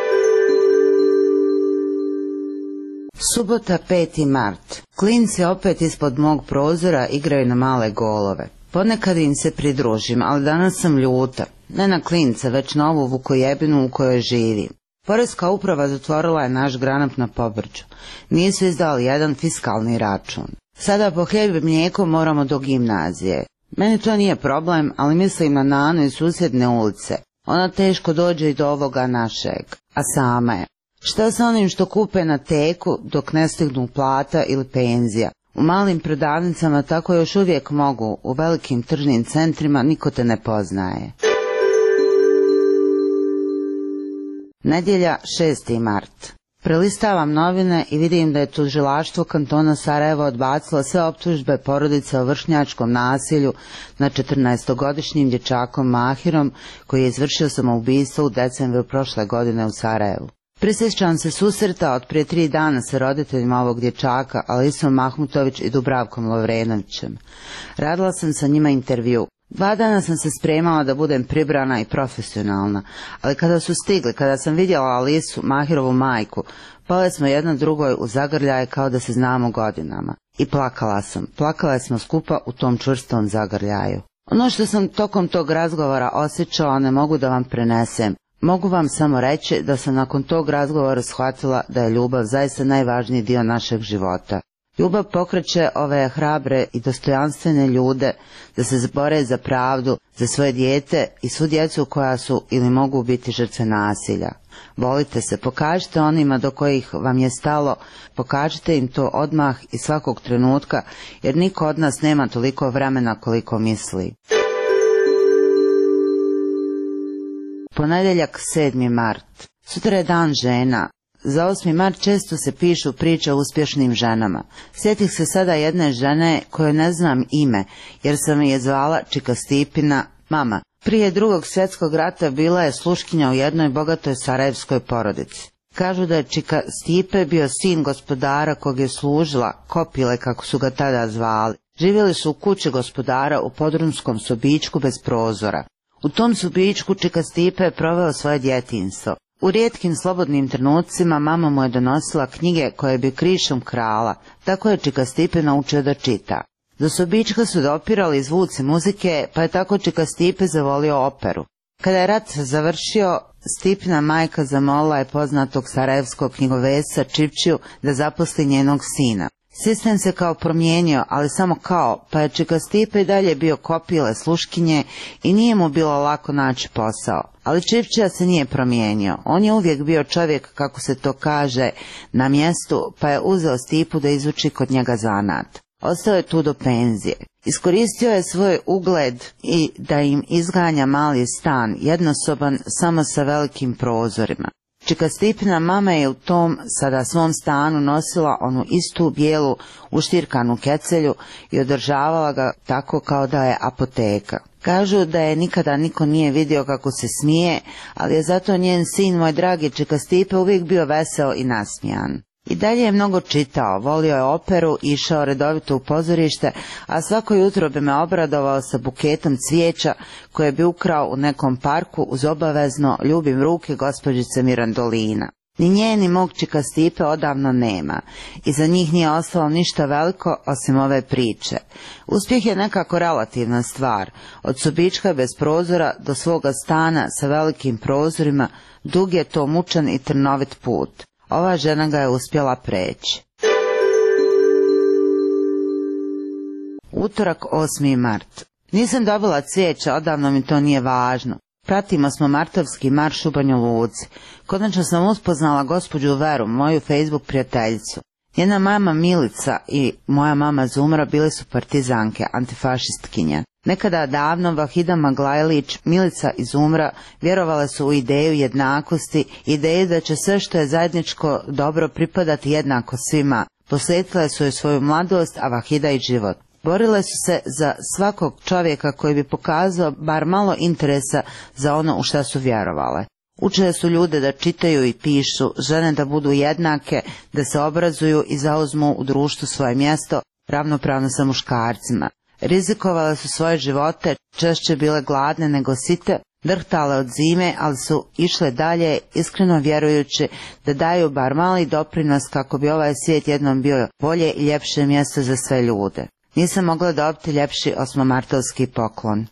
S6: Subota 5. mart. Klinci opet ispod mog prozora igraju na male golove. Ponekad im se pridružim, ali danas sam ljuta. Ne na klince, već na ovu vukojebinu u kojoj živim. Poreska uprava zatvorila je naš granat na Pobrđu. Nisu izdali jedan fiskalni račun. Sada po hljeb i mlijeko moramo do gimnazije. Meni to nije problem, ali mislim na Nanu iz susjedne ulice. Ona teško dođe i do ovoga našeg, a sama je. Šta sa onim što kupe na teku dok ne stignu plata ili penzija? U malim prodavnicama tako još uvijek mogu, u velikim tržnim centrima niko te ne poznaje. Nedjelja 6. mart. Prelistavam novine i vidim da je tužilaštvo kantona Sarajevo odbacilo sve optužbe porodice o vršnjačkom nasilju nad 14-godišnjim dječakom Mahirom koji je izvršio samoubistvo u decembru prošle godine u Sarajevu. Prisjećam se susreta od prije 3 dana sa roditeljima ovog dječaka, Alisom Mahmutović i Dubravkom Lovrenovićem. Radila sam sa njima intervju. 2 dana sam se spremala da budem pribrana i profesionalna, ali kada su stigli, kada sam vidjela Alisu, Mahirovu majku, pale smo jedna drugoj u zagrljaje kao da se znamo godinama. I plakala sam. Plakale smo skupa u tom čvrstom zagrljaju. Ono što sam tokom tog razgovora osjećala ne mogu da vam prenesem. Mogu vam samo reći da sam nakon tog razgovora shvatila da je ljubav zaista najvažniji dio našeg života. Ljubav pokreće ove hrabre i dostojanstvene ljude da se bore za pravdu, za svoje dijete i svu djecu koja su ili mogu biti žrtve nasilja. Volite se, pokažite onima do kojih vam je stalo, pokažite im to odmah i svakog trenutka, jer niko od nas nema toliko vremena koliko misli. Ponedjeljak 7. mart. Sutra je dan žena. Za 8. mart često se pišu priče o uspješnim ženama. Sjetih se sada jedne žene koje ne znam ime, jer sam je zvala Čika Stipina mama. Prije Drugog svjetskog rata bila je sluškinja u jednoj bogatoj sarajevskoj porodici. Kažu da je Čika Stipe bio sin gospodara kog je služila, Kopile kako su ga tada zvali. Živjeli su u kući gospodara u podrumskom sobičku bez prozora. U tom sobičku Čika Stipe je proveo svoje djetinjstvo. U rijetkim slobodnim trenucima mama mu je donosila knjige koje bi krišom krala, tako je Čika Stipe naučio da čita. Do sobička su dopirali zvuci muzike, pa je tako Čika Stipe zavolio operu. Kada je rat završio, Stipina majka zamolila je poznatog sarajevskog knjigovesca Čivčiju da zaposli njenog sina. Sistem se kao promijenio, ali samo kao, pa je Čika Stipe i dalje bio Kopile sluškinje i nije mu bilo lako naći posao. Ali Čivčija se nije promijenio. On je uvijek bio čovjek, kako se to kaže, na mjestu, pa je uzeo Stipu da izuči kod njega zanat. Ostao je tu do penzije. Iskoristio je svoj ugled i da im izganja mali stan, jednosoban, samo sa velikim prozorima. Čika Stipina mama je u tom sada svom stanu nosila onu istu bijelu uštirkanu kecelju i održavala ga tako kao da je apoteka. Kažu da je nikada niko nije vidio kako se smije, ali je zato njen sin, moj dragi Čika Stipe, uvijek bio veseo i nasmijan. I dalje je mnogo čitao, volio je operu, išao redovito u pozorište, a svako jutro bi me obradovao sa buketom cvijeća koje bi ukrao u nekom parku uz obavezno ljubim ruke gospođice Mirandolina. Ni nje ni mog Čika Stipe odavno nema i za njih nije ostalo ništa veliko osim ove priče. Uspjeh je nekako relativna stvar, od sobička bez prozora do svoga stana sa velikim prozorima, dug je to mučan i trnovit put. Ova žena ga je uspjela preći. Utorak, 8. mart. Nisam dobila cvijeća, odavno mi to nije važno. Pratimo smo martovski marš u Banja Luci. Konačno sam uspoznala gospođu Veru, moju Facebook prijateljicu. Njena mama Milica i moja mama Zumra bile su partizanke, antifašistkinje. Nekada davno Vahida Maglajlić, Milica i Zumra vjerovale su u ideju jednakosti, ideju da će sve što je zajedničko dobro pripadati jednako svima. Posvetile su joj svoju mladost, a Vahida i život. Borile su se za svakog čovjeka koji bi pokazao bar malo interesa za ono u šta su vjerovale. Učile su ljude da čitaju i pišu, žene da budu jednake, da se obrazuju i zauzmu u društvu svoje mjesto, ravnopravno sa muškarcima. Rizikovale su svoje živote, češće bile gladne nego site, drhtale od zime, ali su išle dalje, iskreno vjerujući da daju bar mali doprinos kako bi ovaj svijet jednom bio bolje i ljepše mjesto za sve ljude. Nisam mogla dobiti ljepši osmomartovski poklon.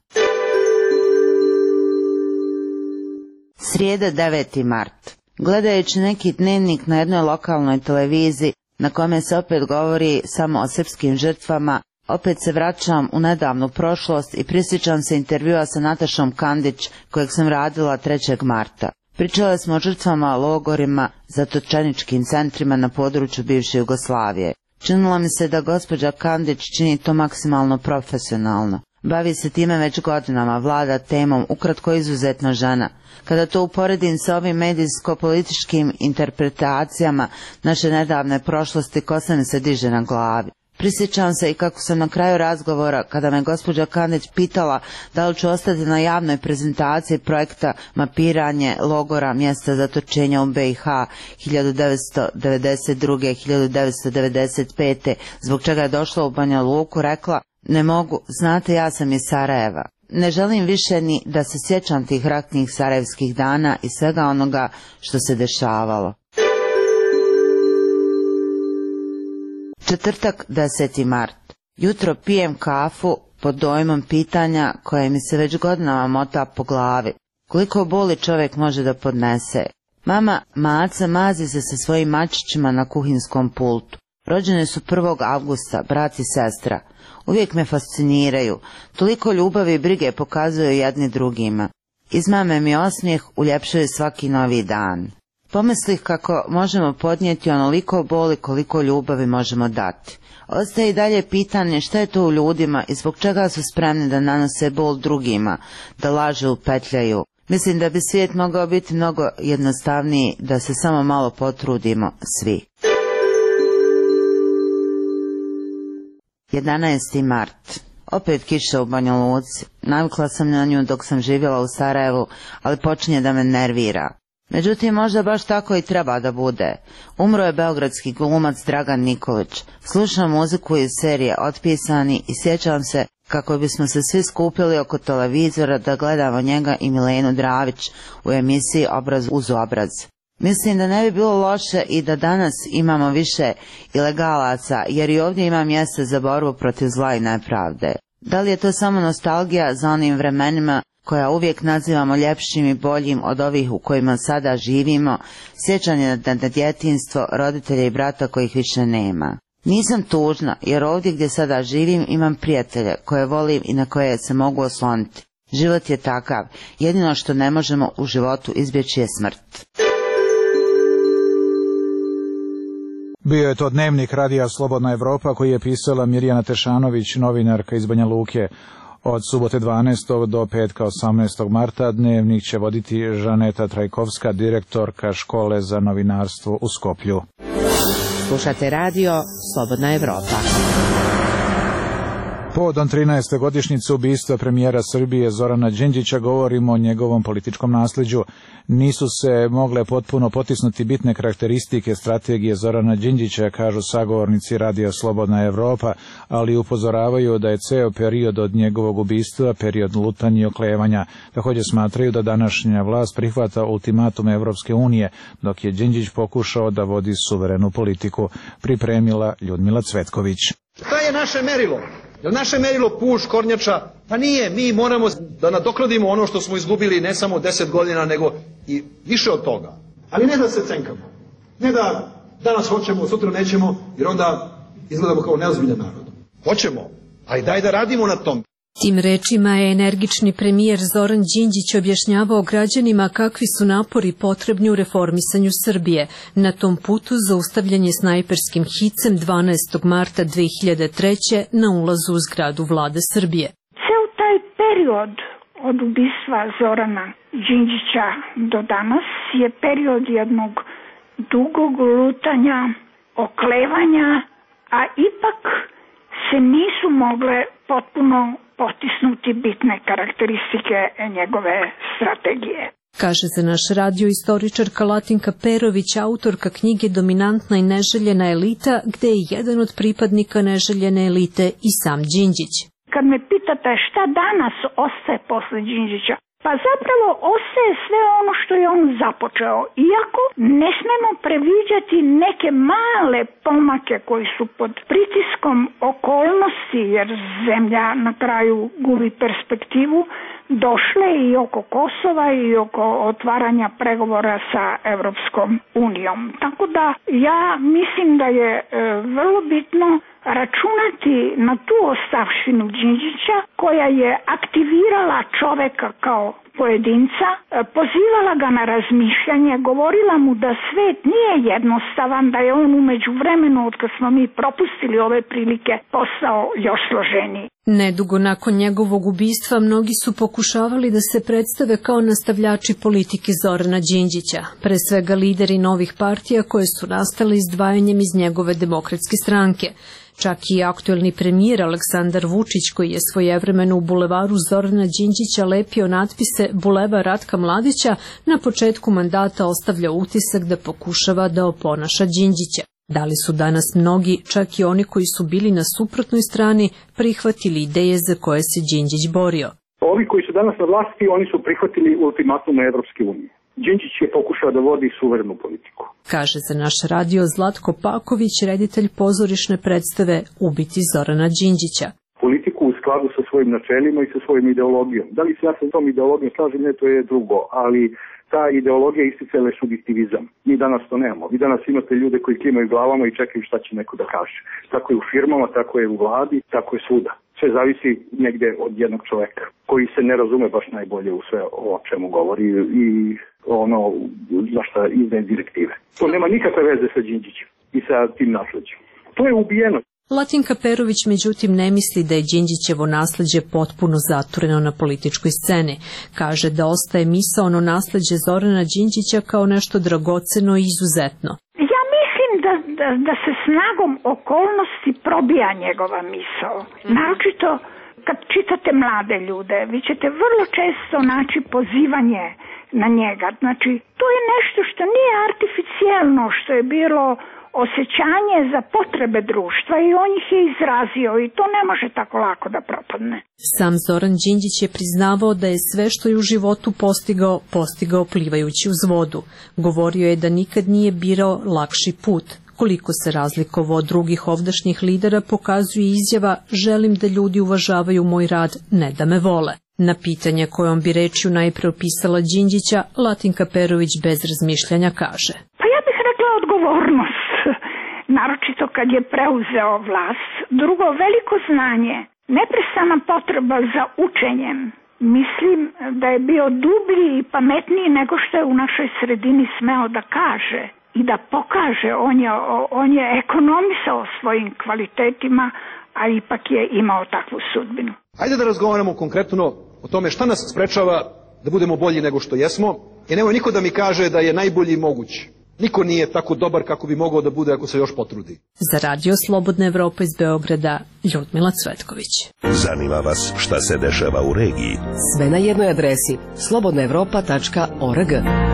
S6: Srijeda, 9. mart. Gledajući neki dnevnik na jednoj lokalnoj televiziji, na kome se opet govori samo o srpskim žrtvama, opet se vraćam u nedavnu prošlost i prisjećam se intervjua sa Natašom Kandić, kojeg sam radila 3. marta. Pričali smo o žrtvama, logorima, zatočeničkim centrima na području bivše Jugoslavije. Činilo mi se da gospođa Kandić čini to maksimalno profesionalno. Bavi se time već godinama, vlada temom, ukratko izuzetno žena. Kada to uporedim sa ovim medijsko-političkim interpretacijama naše nedavne prošlosti, kosa mi se diže na glavi. Prisjećam se i kako sam na kraju razgovora, kada me gospođa Kandić pitala da li ću ostati na javnoj prezentaciji projekta mapiranje logora mjesta zatočenja u BiH 1992-1995. zbog čega je došla u Banja Luku, rekla: ne mogu, znate, ja sam iz Sarajeva. Ne želim više ni da se sjećam tih ratnih sarajevskih dana i svega onoga što se dešavalo. Četvrtak, 10. mart. Jutro pijem kafu pod dojmom pitanja koje mi se već godinama mota po glavi. Koliko boli čovjek može da podnese? Mama Maca mazi se sa svojim mačićima na kuhinskom pultu. Rođene su 1. avgusta, brat i sestra. Uvijek me fasciniraju. Toliko ljubavi i brige pokazuju jedni drugima. Izmame mi osmijeh, uljepšaju svaki novi dan. Pomislih kako možemo podnijeti onoliko boli koliko ljubavi možemo dati. Ostaje i dalje pitanje šta je to u ljudima i zbog čega su spremni da nanose bol drugima, da lažu, petljaju. Mislim da bi svijet mogao biti mnogo jednostavniji da se samo malo potrudimo svi. 11. mart. Opet kiša u Banja Luci. Navikla sam na nju dok sam živjela u Sarajevu, ali počinje da me nervira. Međutim, možda baš tako i treba da bude. Umro je beogradski glumac Dragan Nikolić. Slušam muziku iz serije Otpisani i sjećam se kako bismo se svi skupili oko televizora da gledamo njega i Milenu Dravić u emisiji Obraz uz obraz. Mislim da ne bi bilo loše i da danas imamo više ilegalaca, jer i ovdje ima mjesta za borbu protiv zla i nepravde. Da li je to samo nostalgija za onim vremenima koja uvijek nazivamo ljepšim i boljim od ovih u kojima sada živimo, sjećanje na djetinjstvo, roditelja i brata kojih više nema? Nisam tužna, jer ovdje gdje sada živim imam prijatelje koje volim i na koje se mogu osloniti. Život je takav, jedino što ne možemo u životu izbjeći je smrt.
S1: Bio je to dnevnik radija Slobodna Evropa koji je pisala Mirjana Tešanović, novinarka iz Banja Luke. Od subote 12. do petka 18. marta dnevnik će voditi Žaneta Trajkovska, direktorka škole za novinarstvo u Skoplju.
S2: Slušate radio Slobodna Evropa.
S1: Povodom 13. godišnjice ubistva premijera Srbije Zorana Đinđića govorimo o njegovom političkom nasleđu. Nisu se mogle potpuno potisnuti bitne karakteristike strategije Zorana Đinđića, kažu sagovornici radija Slobodna Evropa, ali upozoravaju da je ceo period od njegovog ubistva period lutanja i oklevanja. Također smatraju da današnja vlast prihvata ultimatum Evropske unije, dok je Đinđić pokušao da vodi suverenu politiku. Pripremila Ljudmila Cvetković.
S10: Šta je naše merilo? Je li naše merilo puš, kornjača? Pa nije, mi moramo da nadoknadimo ono što smo izgubili ne samo 10 godina, nego i više od toga. Ali ne da se cenkamo. Ne da danas hoćemo, sutra nećemo, jer onda izgledamo kao neozbiljan narod. Hoćemo, ali daj da radimo na tom.
S12: Tim rečima je energični premijer Zoran Đinđić objašnjavao građanima kakvi su napori potrebni u reformisanju Srbije. Na tom putu zaustavljen je snajperskim hicem 12. marta 2003. na ulazu u zgradu vlade Srbije.
S13: Ceo taj period od ubistva Zorana Đinđića do danas je period jednog dugog lutanja, oklevanja, a ipak se nisu mogle potpuno potisnuti bitne karakteristike njegove strategije.
S12: Kaže za naš radio istoričarka Latinka Perović, autorka knjige Dominantna i neželjena elita, gde je jedan od pripadnika neželjene elite i sam Đinđić.
S13: Kad me pitate šta danas ostaje posle Đinđića, pa zapravo ostaje sve ono što je on započeo. Iako ne smemo previđati neke male pomake koji su pod pritiskom okolnosti, jer zemlja na kraju gubi perspektivu, došle i oko Kosova i oko otvaranja pregovora sa Evropskom unijom. Tako da ja mislim da je vrlo bitno računati na tu ostavštinu Đinđića koja je aktivirala čoveka kao pojedinca, pozivala ga na razmišljanje, govorila mu da svet nije jednostavan, da je on umeđu vremenu, od kad smo mi propustili ove prilike, postao još složeniji.
S12: Nedugo nakon njegovog ubistva mnogi su pokušavali da se predstave kao nastavljači politike Zorana Đinđića, pre svega lideri novih partija koje su nastale izdvajanjem iz njegove demokratske stranke. Čak i aktuelni premijer Aleksandar Vučić, koji je svojevremeno u bulevaru Zorana Đinđića lepio natpise Bulevar Ratka Mladića, na početku mandata ostavlja utisak da pokušava da oponaša Đinđića. Da li su danas mnogi, čak i oni koji su bili na suprotnoj strani, prihvatili ideje za koje se Đinđić borio?
S14: Ovi koji su danas na vlasti, oni su prihvatili ultimatum Evropske unije. Đinđić je pokušao da vodi suverenu politiku.
S12: Kaže za naš radio Zlatko Paković, reditelj pozorišne predstave Ubiti Zorana Đinđića.
S14: Politiku u skladu sa svojim načelima i sa svojim ideologijom. Da li se ja sa tom ideologijom slažem, ne, to je drugo, ali ta ideologija isticala je subjektivizam. Mi danas to nemamo. Vi danas imate ljude koji klimaju glavama i čekaju šta će neko da kaže. Tako je u firmama, tako je u vladi, tako je svuda. Sve zavisi negde od jednog čoveka koji se ne razume baš najbolje u sve o čemu govori i ono za šta izdaje direktive. To nema nikakve veze sa Đinđićem i sa tim nasleđem. To je ubijeno.
S12: Latinka Perović međutim ne misli da je Đinđićevo nasleđe potpuno zatvoreno na političkoj sceni. Kaže da ostaje misaono nasleđe Zorana Đinđića kao nešto dragoceno i izuzetno.
S13: Ja mislim da se snagom okolnosti probija njegova misao. Naročito kad čitate mlade ljude, vi ćete vrlo često naći pozivanje na njega. Znači, to je nešto što nije artificijelno, što je bilo osjećanje za potrebe društva i on ih je izrazio i to ne može tako lako da propadne.
S12: Sam Zoran Đinđić je priznavao da je sve što je u životu postigao plivajući uz vodu. Govorio je da nikad nije birao lakši put. Koliko se razlikovao od drugih ovdašnjih lidera pokazuje izjava "Želim da ljudi uvažavaju moj rad, ne da me vole". Na pitanje kojom bi rečju najpre opisala Đinđića, Latinka Perović bez razmišljanja kaže:
S13: Pa ja bih rekla odgovornost, naročito kad je preuzeo vlast. Drugo, veliko znanje, neprestana potreba za učenjem. Mislim da je bio dublji i pametniji nego što je u našoj sredini smeo da kaže i da pokaže. On je ekonomisao svojim kvalitetima, a ipak je imao takvu sudbinu.
S10: Ajde da razgovaramo konkretno o tome šta nas sprečava da budemo bolji nego što jesmo i nemoj niko da mi kaže da je najbolji moguć. Niko nije tako dobar kako bi mogao da bude ako se još potrudi.
S12: Za Radio Slobodna Evropa iz Beograda, Ljudmila Cvetković.
S5: Zanima vas šta se dešava u regiji?
S2: Sve na jednoj adresi slobodnaevropa.org.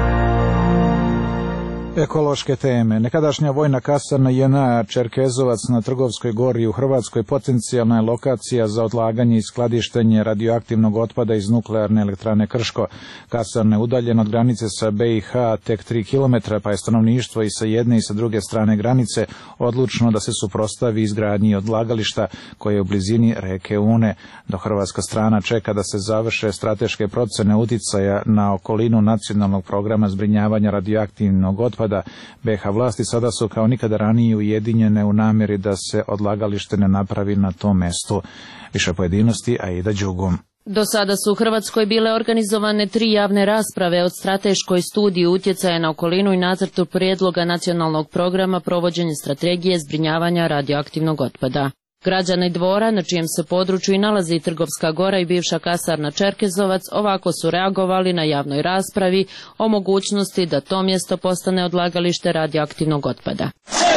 S1: Ekološke teme. Nekadašnja vojna kasarna JNA Čerkezovac na Trgovskoj gori u Hrvatskoj potencijalna je lokacija za odlaganje i skladištenje radioaktivnog otpada iz nuklearne elektrane Krško. Kasarna je udaljena od granice sa BiH tek 3 km, pa je stanovništvo i sa jedne i sa druge strane granice odlučno da se suprotstavi izgradnji odlagališta koje je u blizini reke Une. Do hrvatska strana čeka da se završe strateške procene uticaja na okolinu nacionalnog programa zbrinjavanja radioaktivnog otpada. BiH vlasti sada su kao nikada ranije ujedinjene u namjeri da se odlagalište ne napravi na tom mestu. Više pojedinosti, Aida Đugum.
S7: Do sada su u Hrvatskoj bile organizovane 3 javne rasprave od strateškoj studiji utjecaja na okolinu i nacrtu prijedloga nacionalnog programa provođenja strategije zbrinjavanja radioaktivnog otpada. Građani Dvora, na čijem se području i nalazi Trgovska gora i bivša kasarna Čerkezovac, ovako su reagovali na javnoj raspravi o mogućnosti da to mjesto postane odlagalište radioaktivnog otpada.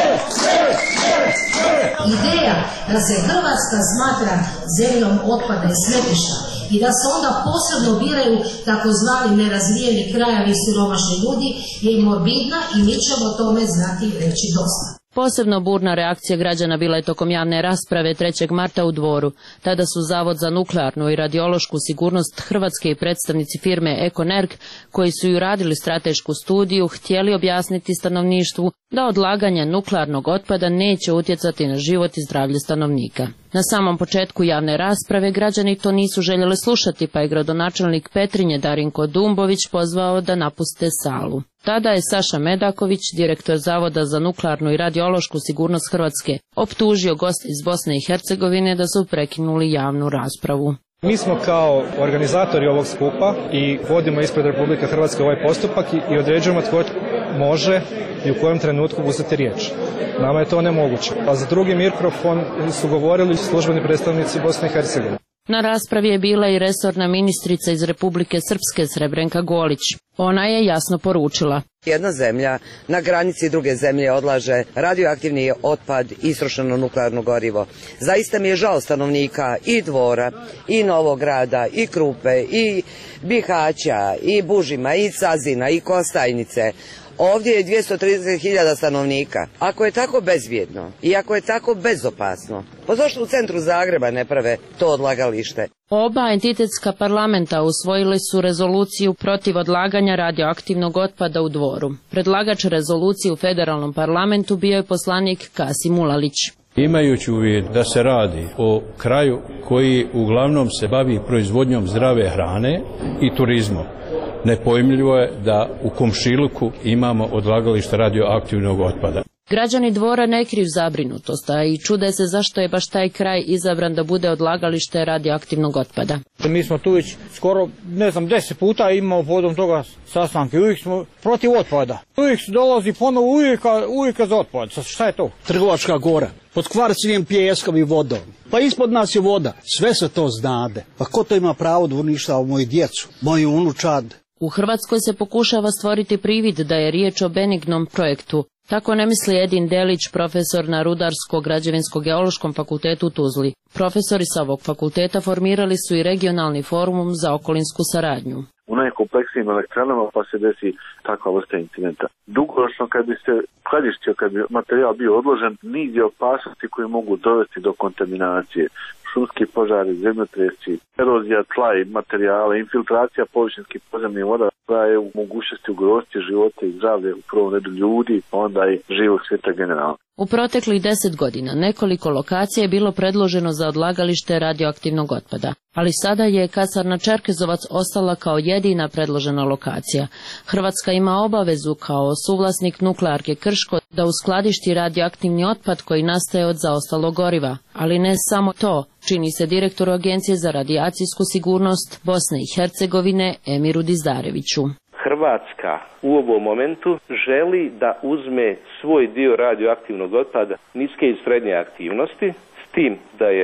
S8: Ideja da se Hrvatska smatra zemljom otpada i smetlišta i da se onda posebno biraju takozvani nerazvijeni krajevi i siromašni ljudi je morbidna i mi ćemo o tome znati reći dosta.
S7: Posebno burna reakcija građana bila je tokom javne rasprave 3. marta u Dvoru. Tada su Zavod za nuklearnu i radiološku sigurnost Hrvatske i predstavnici firme Ekonerg, koji su ju radili stratešku studiju, htjeli objasniti stanovništvu da odlaganje nuklearnog otpada neće utjecati na život i zdravlje stanovnika. Na samom početku javne rasprave građani to nisu željeli slušati, pa je gradonačelnik Petrinje Darinko Dumbović pozvao da napuste salu. Tada je Saša Medaković, direktor Zavoda za nuklearnu i radiološku sigurnost Hrvatske, optužio goste iz Bosne i Hercegovine da su prekinuli javnu raspravu.
S11: Mi smo kao organizatori ovog skupa i vodimo ispred Republike Hrvatske ovaj postupak i određujemo tko može i u kojem trenutku uzeti riječ. Nama je to nemoguće. A za drugi mikrofon su govorili službeni predstavnici Bosne i Hercegovine.
S7: Na raspravi je bila i resorna ministrica iz Republike Srpske Srebrenka Golić. Ona je jasno poručila:
S15: jedna zemlja na granici druge zemlje odlaže radioaktivni otpad i istrošeno nuklearno gorivo. Zaista mi je žao stanovnika i Dvora, i Novog Grada, i Krupe, i Bihaća, i Bužima, i Cazina, i Kostajnice. Ovdje je 230.000 stanovnika. Ako je tako bezbjedno i ako je tako bezopasno, pa zašto u centru Zagreba ne prave to odlagalište?
S7: Oba entitetska parlamenta usvojili su rezoluciju protiv odlaganja radioaktivnog otpada u Dvoru. Predlagač rezolucije u federalnom parlamentu bio je poslanik Kasim Ulalić.
S18: Imajući u vidu da se radi o kraju koji uglavnom se bavi proizvodnjom zdrave hrane i turizmom, nepojmljivo je da u komšiluku imamo odlagalište radioaktivnog otpada.
S7: Građani Dvora ne kriju zabrinutost, a i čude se zašto je baš taj kraj izabran da bude odlagalište radioaktivnog otpada.
S25: Mi smo tu već skoro, 10 puta imamo povodom toga sastanke. Uvijek smo protiv otpada. Uvijek se dolazi ponovo uvijek za otpad. Šta je to?
S26: Trgovačka gora, pod kvarcivim pijeskom i vodom. Pa ispod nas je voda. Sve se to znade. Pa ko to ima pravo da uništava moju djecu, moju unučad?
S7: U Hrvatskoj se pokušava stvoriti privid da je riječ o benignom projektu. Tako ne misli Edin Delić, profesor na Rudarsko-građevinsko-geološkom fakultetu u Tuzli. Profesori sa ovog fakulteta formirali su i regionalni forum za okolinsku saradnju.
S27: U najkompleksnijim elektranama pa se desi takva vrsta incidenta. Dugoročno kad bi se skladištio, kad bi materijal bio odložen, niz je opasnosti koje mogu dovesti do kontaminacije. Šumski požari, zemljotresi, erozija tla i materijala, infiltracija površinskih podzemnih voda koja je u mogućnosti ugroziti živote i zdravlje u prvom redu ljudi, pa onda i živog svijeta generalno.
S7: U proteklih 10 godina nekoliko lokacija je bilo predloženo za odlagalište radioaktivnog otpada, ali sada je kasarna Čerkezovac ostala kao jedina predložena lokacija. Hrvatska ima obavezu kao suvlasnik nuklearke Krško da uskladišti radioaktivni otpad koji nastaje od zaostalog goriva, ali ne samo to, čini se direktoru Agencije za radijacijsku sigurnost Bosne i Hercegovine Emiru Dizdareviću.
S28: Hrvatska u ovom momentu želi da uzme svoj dio radioaktivnog otpada niske i srednje aktivnosti, s tim da je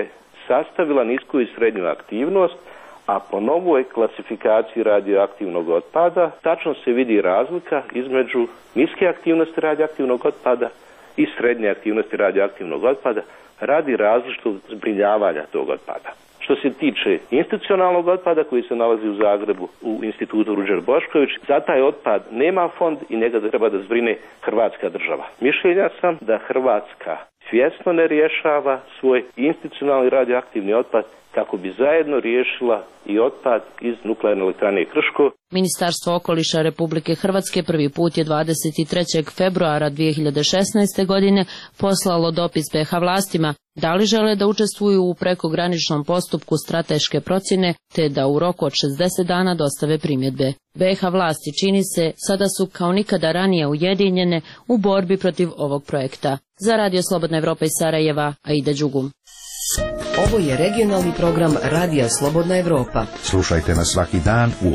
S28: sastavila nisku i srednju aktivnost, a po novoj klasifikaciji radioaktivnog otpada tačno se vidi razlika između niske aktivnosti radioaktivnog otpada i srednje aktivnosti radioaktivnog otpada radi različitog zbrinjavanja tog otpada. Što se tiče institucionalnog otpada koji se nalazi u Zagrebu u institutu Ruđer Bošković, za taj otpad nema fond i njega treba da zbrine Hrvatska država. Mišljenja sam da Hrvatska svjesno ne rješava svoj institucionalni radioaktivni otpad kako bi zajedno riješila i otpad iz nuklearne elektrane Krško.
S7: Ministarstvo okoliša Republike Hrvatske prvi put je 23. februara 2016. godine poslalo dopis BiH vlastima da li žele da učestvuju u prekograničnom postupku strateške procjene te da u roku od 60 dana dostave primjedbe. BiH vlasti, čini se, sada su kao nikada ranije ujedinjene u borbi protiv ovog projekta. Za Radio Slobodna Evropa iz Sarajeva, Aida Đugum.
S2: Ovo je regionalni program Radija Slobodna Evropa.
S5: Slušajte nas svaki dan u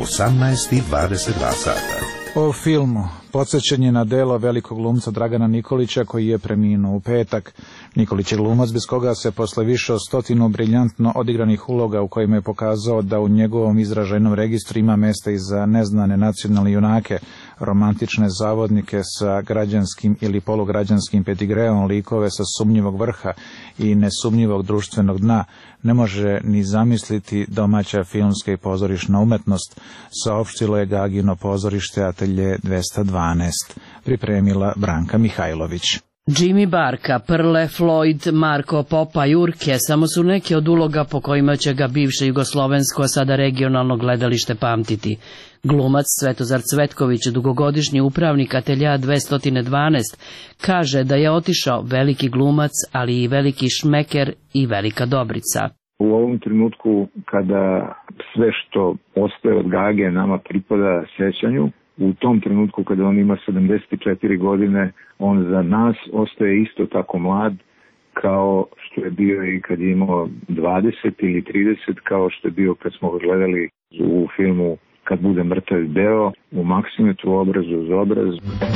S5: 18:22 sata.
S1: O filmu podsjećanje na delo velikog glumca Dragana Nikolića koji je preminuo u petak. Nikolić je glumac bez koga se posle više od 100 briljantno odigranih uloga u kojima je pokazao da u njegovom izražajnom registru ima mesta i za neznane nacionalne junake, romantične zavodnike sa građanskim ili polugrađanskim pedigreom, likove sa sumnjivog vrha i nesumnjivog društvenog dna, ne može ni zamisliti domaća filmska i pozorišna umetnost, saopštilo je Gagino pozorište Atelje 212. Pripremila Branka Mihajlović.
S3: Jimmy Barka, Prle, Floyd, Marko, Popa i Urke samo su neke od uloga po kojima će ga bivše jugoslovensko, a sada regionalno gledalište pamtiti. Glumac Svetozar Cvetković, dugogodišnji upravnik Atelja 212, kaže da je otišao veliki glumac, ali i veliki šmeker i velika dobrica.
S16: U ovom trenutku kada sve što ostaje od Gage nama pripada sećanju, u tom trenutku kada on ima 74 godine, on za nas ostaje isto tako mlad kao što je bio i kad je imao 20 ili 30, kao što je bio kad smo ga gledali u filmu Kad bude mrtav deo, u Maksimetu obrazu uz obraz.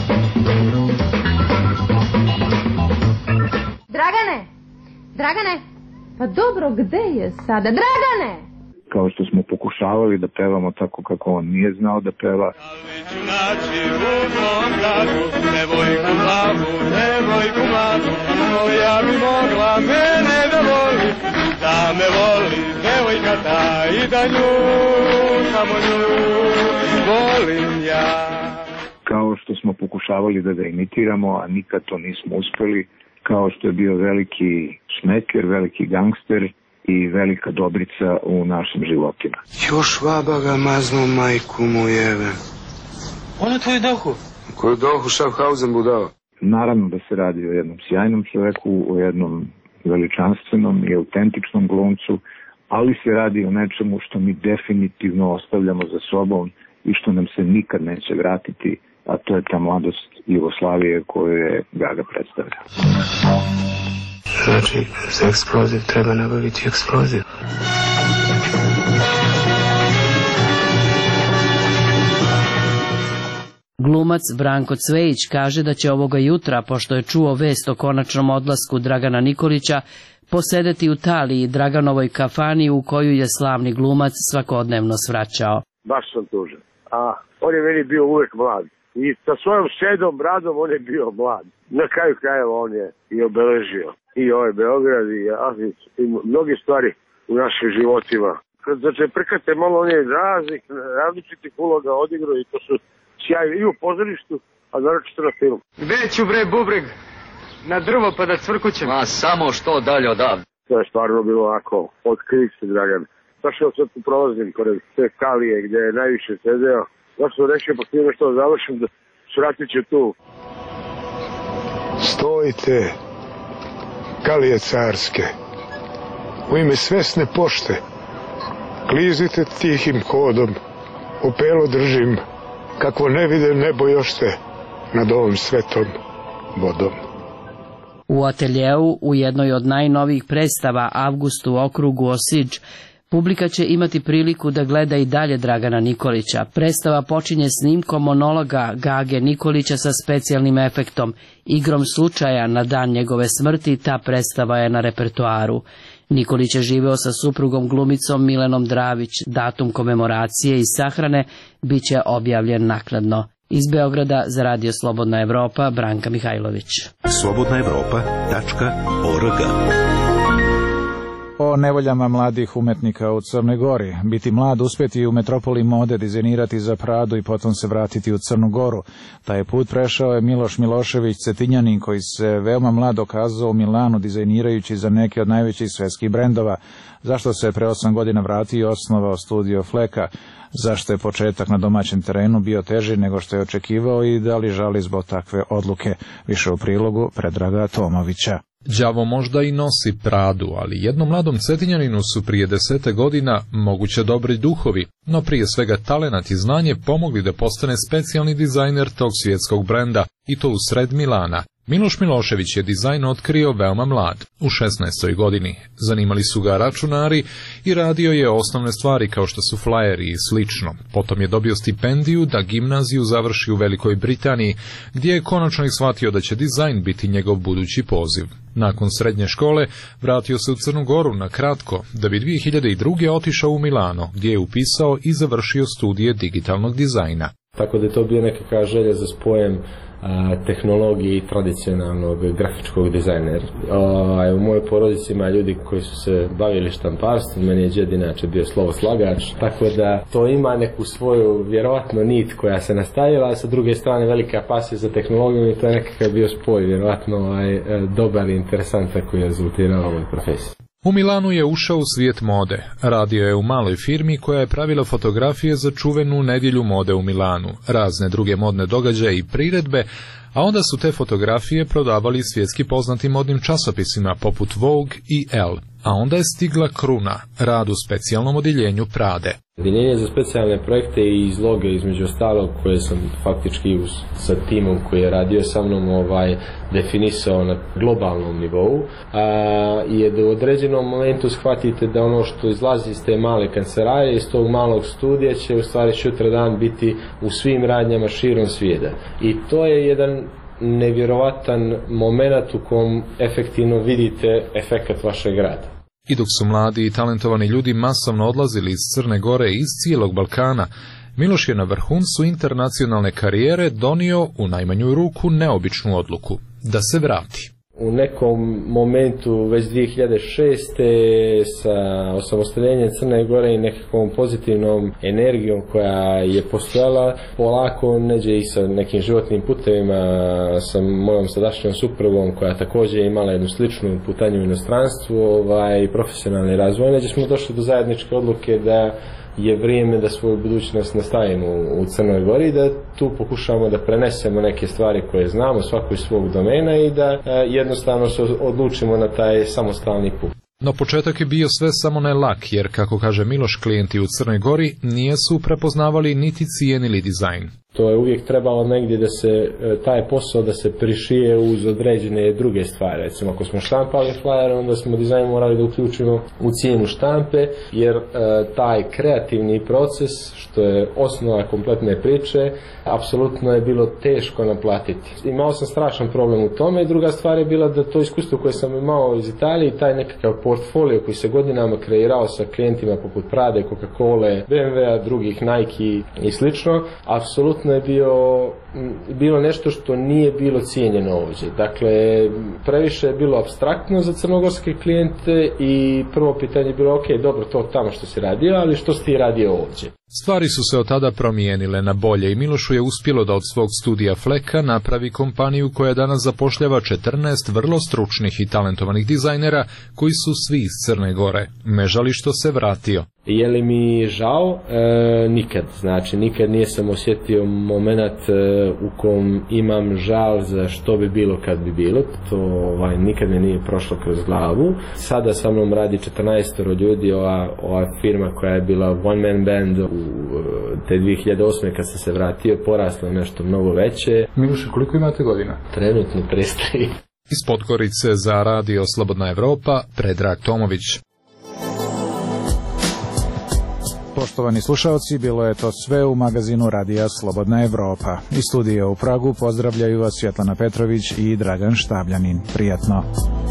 S17: Dragane, pa dobro, gde je sada? Dragane!
S16: Kao što smo pokušavali da pevamo tako kako on nije znao da peva.
S19: Ja bi mogla mene da voli, da me voli devojka ta i da nju, samo nju volim ja.
S16: Kao što smo pokušavali da ga imitiramo, a nikad to nismo uspeli, kao što je bio veliki šmeker, veliki gangster i velika dobrica u našim životima.
S19: Još vaba ga maznu majku mu jeve. On je tvoj dohu? Koju dohu Schaffhausen budao?
S16: Naravno da se radi o jednom sjajnom čoveku, o jednom veličanstvenom i autentičnom glumcu, ali se radi o nečemu što mi definitivno ostavljamo za sobom i što nam se nikad neće vratiti, a to je ta mladost Jugoslavije koju je Gaga predstavlja.
S19: Znači, za eksploziv treba nabaviti eksploziv.
S3: Glumac Branko Cvejić kaže da će ovoga jutra, pošto je čuo vest o konačnom odlasku Dragana Nikolića, posedeti u Italiji Draganovoj kafani u koju je slavni glumac svakodnevno svraćao.
S20: Baš sam tužan. A on je meni bio uvek mlad. I sa svojom šedom bradom on je bio mlad. Na kraju krajeva on je i obeležio i ovaj Beograd i Azic i mnoge stvari u našim životima. Kad začeprkate malo, on je različitih uloga odigrao i to su sjajni i u pozorištu, a naročito na film.
S19: Gde ću bre bubreg? Na drvo pa da cvrkućem.
S21: Ma samo što dalje odavde.
S20: To je stvarno bilo onako, otkriv se, Dragan. Zašto sad tu prolazim pored te kalije gde je najviše sedeo. Zašto sam rešio pa svime što završim da svratit ću tu.
S19: Stojite, kalije carske, u ime svesne pošte, klizite tihim hodom, opelo držim, kako ne vide nebo još se nad ovom svetom vodom.
S3: U ateljeu, u jednoj od najnovijih predstava Avgust u okrugu Osiđ, publika će imati priliku da gleda i dalje Dragana Nikolića. Predstava počinje snimkom monologa Gage Nikolića sa specijalnim efektom. Igrom slučaja na dan njegove smrti ta predstava je na repertoaru. Nikolić je živeo sa suprugom glumicom Milenom Dravić. Datum komemoracije i sahrane bit će objavljen naknadno. Iz Beograda za Radio Slobodna Evropa, Branka Mihajlović.
S5: slobodnaevropa.org.
S1: O nevoljama mladih umetnika u Crnoj Gori. Biti mlad, uspjeti u metropoli mode, dizajnirati za Pradu i potom se vratiti u Crnu Goru. Taj put prešao je Miloš Milošević, Cetinjanin, koji se veoma mlad dokazao u Milanu dizajnirajući za neke od najvećih svetskih brendova. Zašto se pre 8 godina vratio i osnovao studio Fleka? Zašto je početak na domaćem terenu bio teži nego što je očekivao i da li žali zbog takve odluke? Više u prilogu Predraga Tomovića.
S4: Đavo možda i nosi Pradu, ali jednom mladom Cetinjaninu su prije 10 godina moguće dobri duhovi, no prije svega talenat i znanje pomogli da postane specijalni dizajner tog svjetskog brenda, i to u sred Milana. Miloš Milošević je dizajn otkrio veoma mlad, u 16. godini. Zanimali su ga računari i radio je osnovne stvari kao što su flajeri i slično. Potom je dobio stipendiju da gimnaziju završi u Velikoj Britaniji, gdje je konačno shvatio da će dizajn biti njegov budući poziv. Nakon srednje škole vratio se u Crnu Goru na kratko, da bi 2002. otišao u Milano, gdje je upisao i završio studije digitalnog dizajna.
S6: Tako da je to bio nekakva želja za spojem tehnologije i tradicionalnog grafičkog dizajnera. U mojoj porodici ima ljudi koji su se bavili štamparstvom, meni je djed inače bio slovoslagač, tako da to ima neku svoju vjerovatno nit koja se nastavila, a sa druge strane velika pasija za tehnologiju i to je nekakav bio spoj, vjerovatno dobar i interesantan koji je rezultirao ovoj profesiji.
S4: U Milanu je ušao u svijet mode. Radio je u maloj firmi koja je pravila fotografije za čuvenu nedjelju mode u Milanu, razne druge modne događaje i priredbe, a onda su te fotografije prodavali svjetski poznatim modnim časopisima poput Vogue i Elle. A onda je stigla kruna, rad u specijalnom odjeljenju Prade.
S6: Odjeljenje za specijalne projekte i izloge između ostalog koje sam faktički sa timom koji je radio sa mnom definisao na globalnom nivou, je da u određenom momentu shvatite da ono što izlazi iz te male kancelaje, iz tog malog studija će u stvari sutra dan biti u svim radnjama širom svijeta. I to je jedan nevjerovatan moment u kom efektivno vidite efekat vašeg rada.
S4: I dok su mladi i talentovani ljudi masovno odlazili iz Crne Gore i iz cijelog Balkana, Miloš je na vrhuncu internacionalne karijere donio u najmanju ruku neobičnu odluku, da se vrati.
S6: U nekom momentu, već 2006. sa osamostaljenjem Crne Gore i nekakvom pozitivnom energijom koja je postojala, polako neđe i sa nekim životnim putevima sa mojom sadašnjom suprugom koja također je imala jednu sličnu putanju u inostranstvu i profesionalni razvoj, neđe smo došli do zajedničke odluke da je vrijeme da svoju budućnost nastavimo u Crnoj Gori i da tu pokušamo da prenesemo neke stvari koje znamo svako iz svog domena i da jednostavno se odlučimo na taj samostalni put.
S4: No početak je bio sve samo ne lak, jer kako kaže Miloš, klijenti u Crnoj Gori nisu prepoznavali niti cijenili dizajn.
S6: To je uvijek trebalo negdje da se taj posao da se prišije uz određene druge stvari. Recimo ako smo štampali flyer, onda smo dizajn morali da uključimo u cijenu štampe, jer taj kreativni proces, što je osnova kompletne priče, apsolutno je bilo teško naplatiti. Imao sam strašan problem u tome i druga stvar je bila da to iskustvo koje sam imao iz Italije, taj nekakav portfolio koji se godinama kreirao sa klijentima poput Prade, Coca-Cola, BMW-a, drugih Nike i slično, apsolutno je bilo nešto što nije bilo cijenjeno ovdje. Dakle, previše je bilo apstraktno za crnogorske klijente i prvo pitanje je bilo, ok, dobro, to tamo što si radio, ali što si ti radio ovdje?
S4: Stvari su se od tada promijenile na bolje i Milošu je uspjelo da od svog studija Fleka napravi kompaniju koja danas zapošljava 14 vrlo stručnih i talentovanih dizajnera koji su svi iz Crne Gore. Me žali što se vratio.
S6: Je li mi žao? Nikad. Znači, nikad nisam osjetio moment u kom imam žal za što bi bilo kad bi bilo. To nikad me nije prošlo kroz glavu. Sada sa mnom radi 14 ljudi, ova firma koja je bila one man band u te 2008. kad sam se vratio, porasla nešto mnogo veće.
S4: Miloše, koliko imate godina?
S6: Trenutno 33.
S4: Iz Podgorice za Radio Slobodna Evropa, Predrag Tomović.
S1: Poštovani slušalci, bilo je to sve u magazinu Radija Slobodna Evropa. Iz studija u Pragu pozdravljaju vas Svjetlana Petrović i Dragan Štabljanin. Prijatno.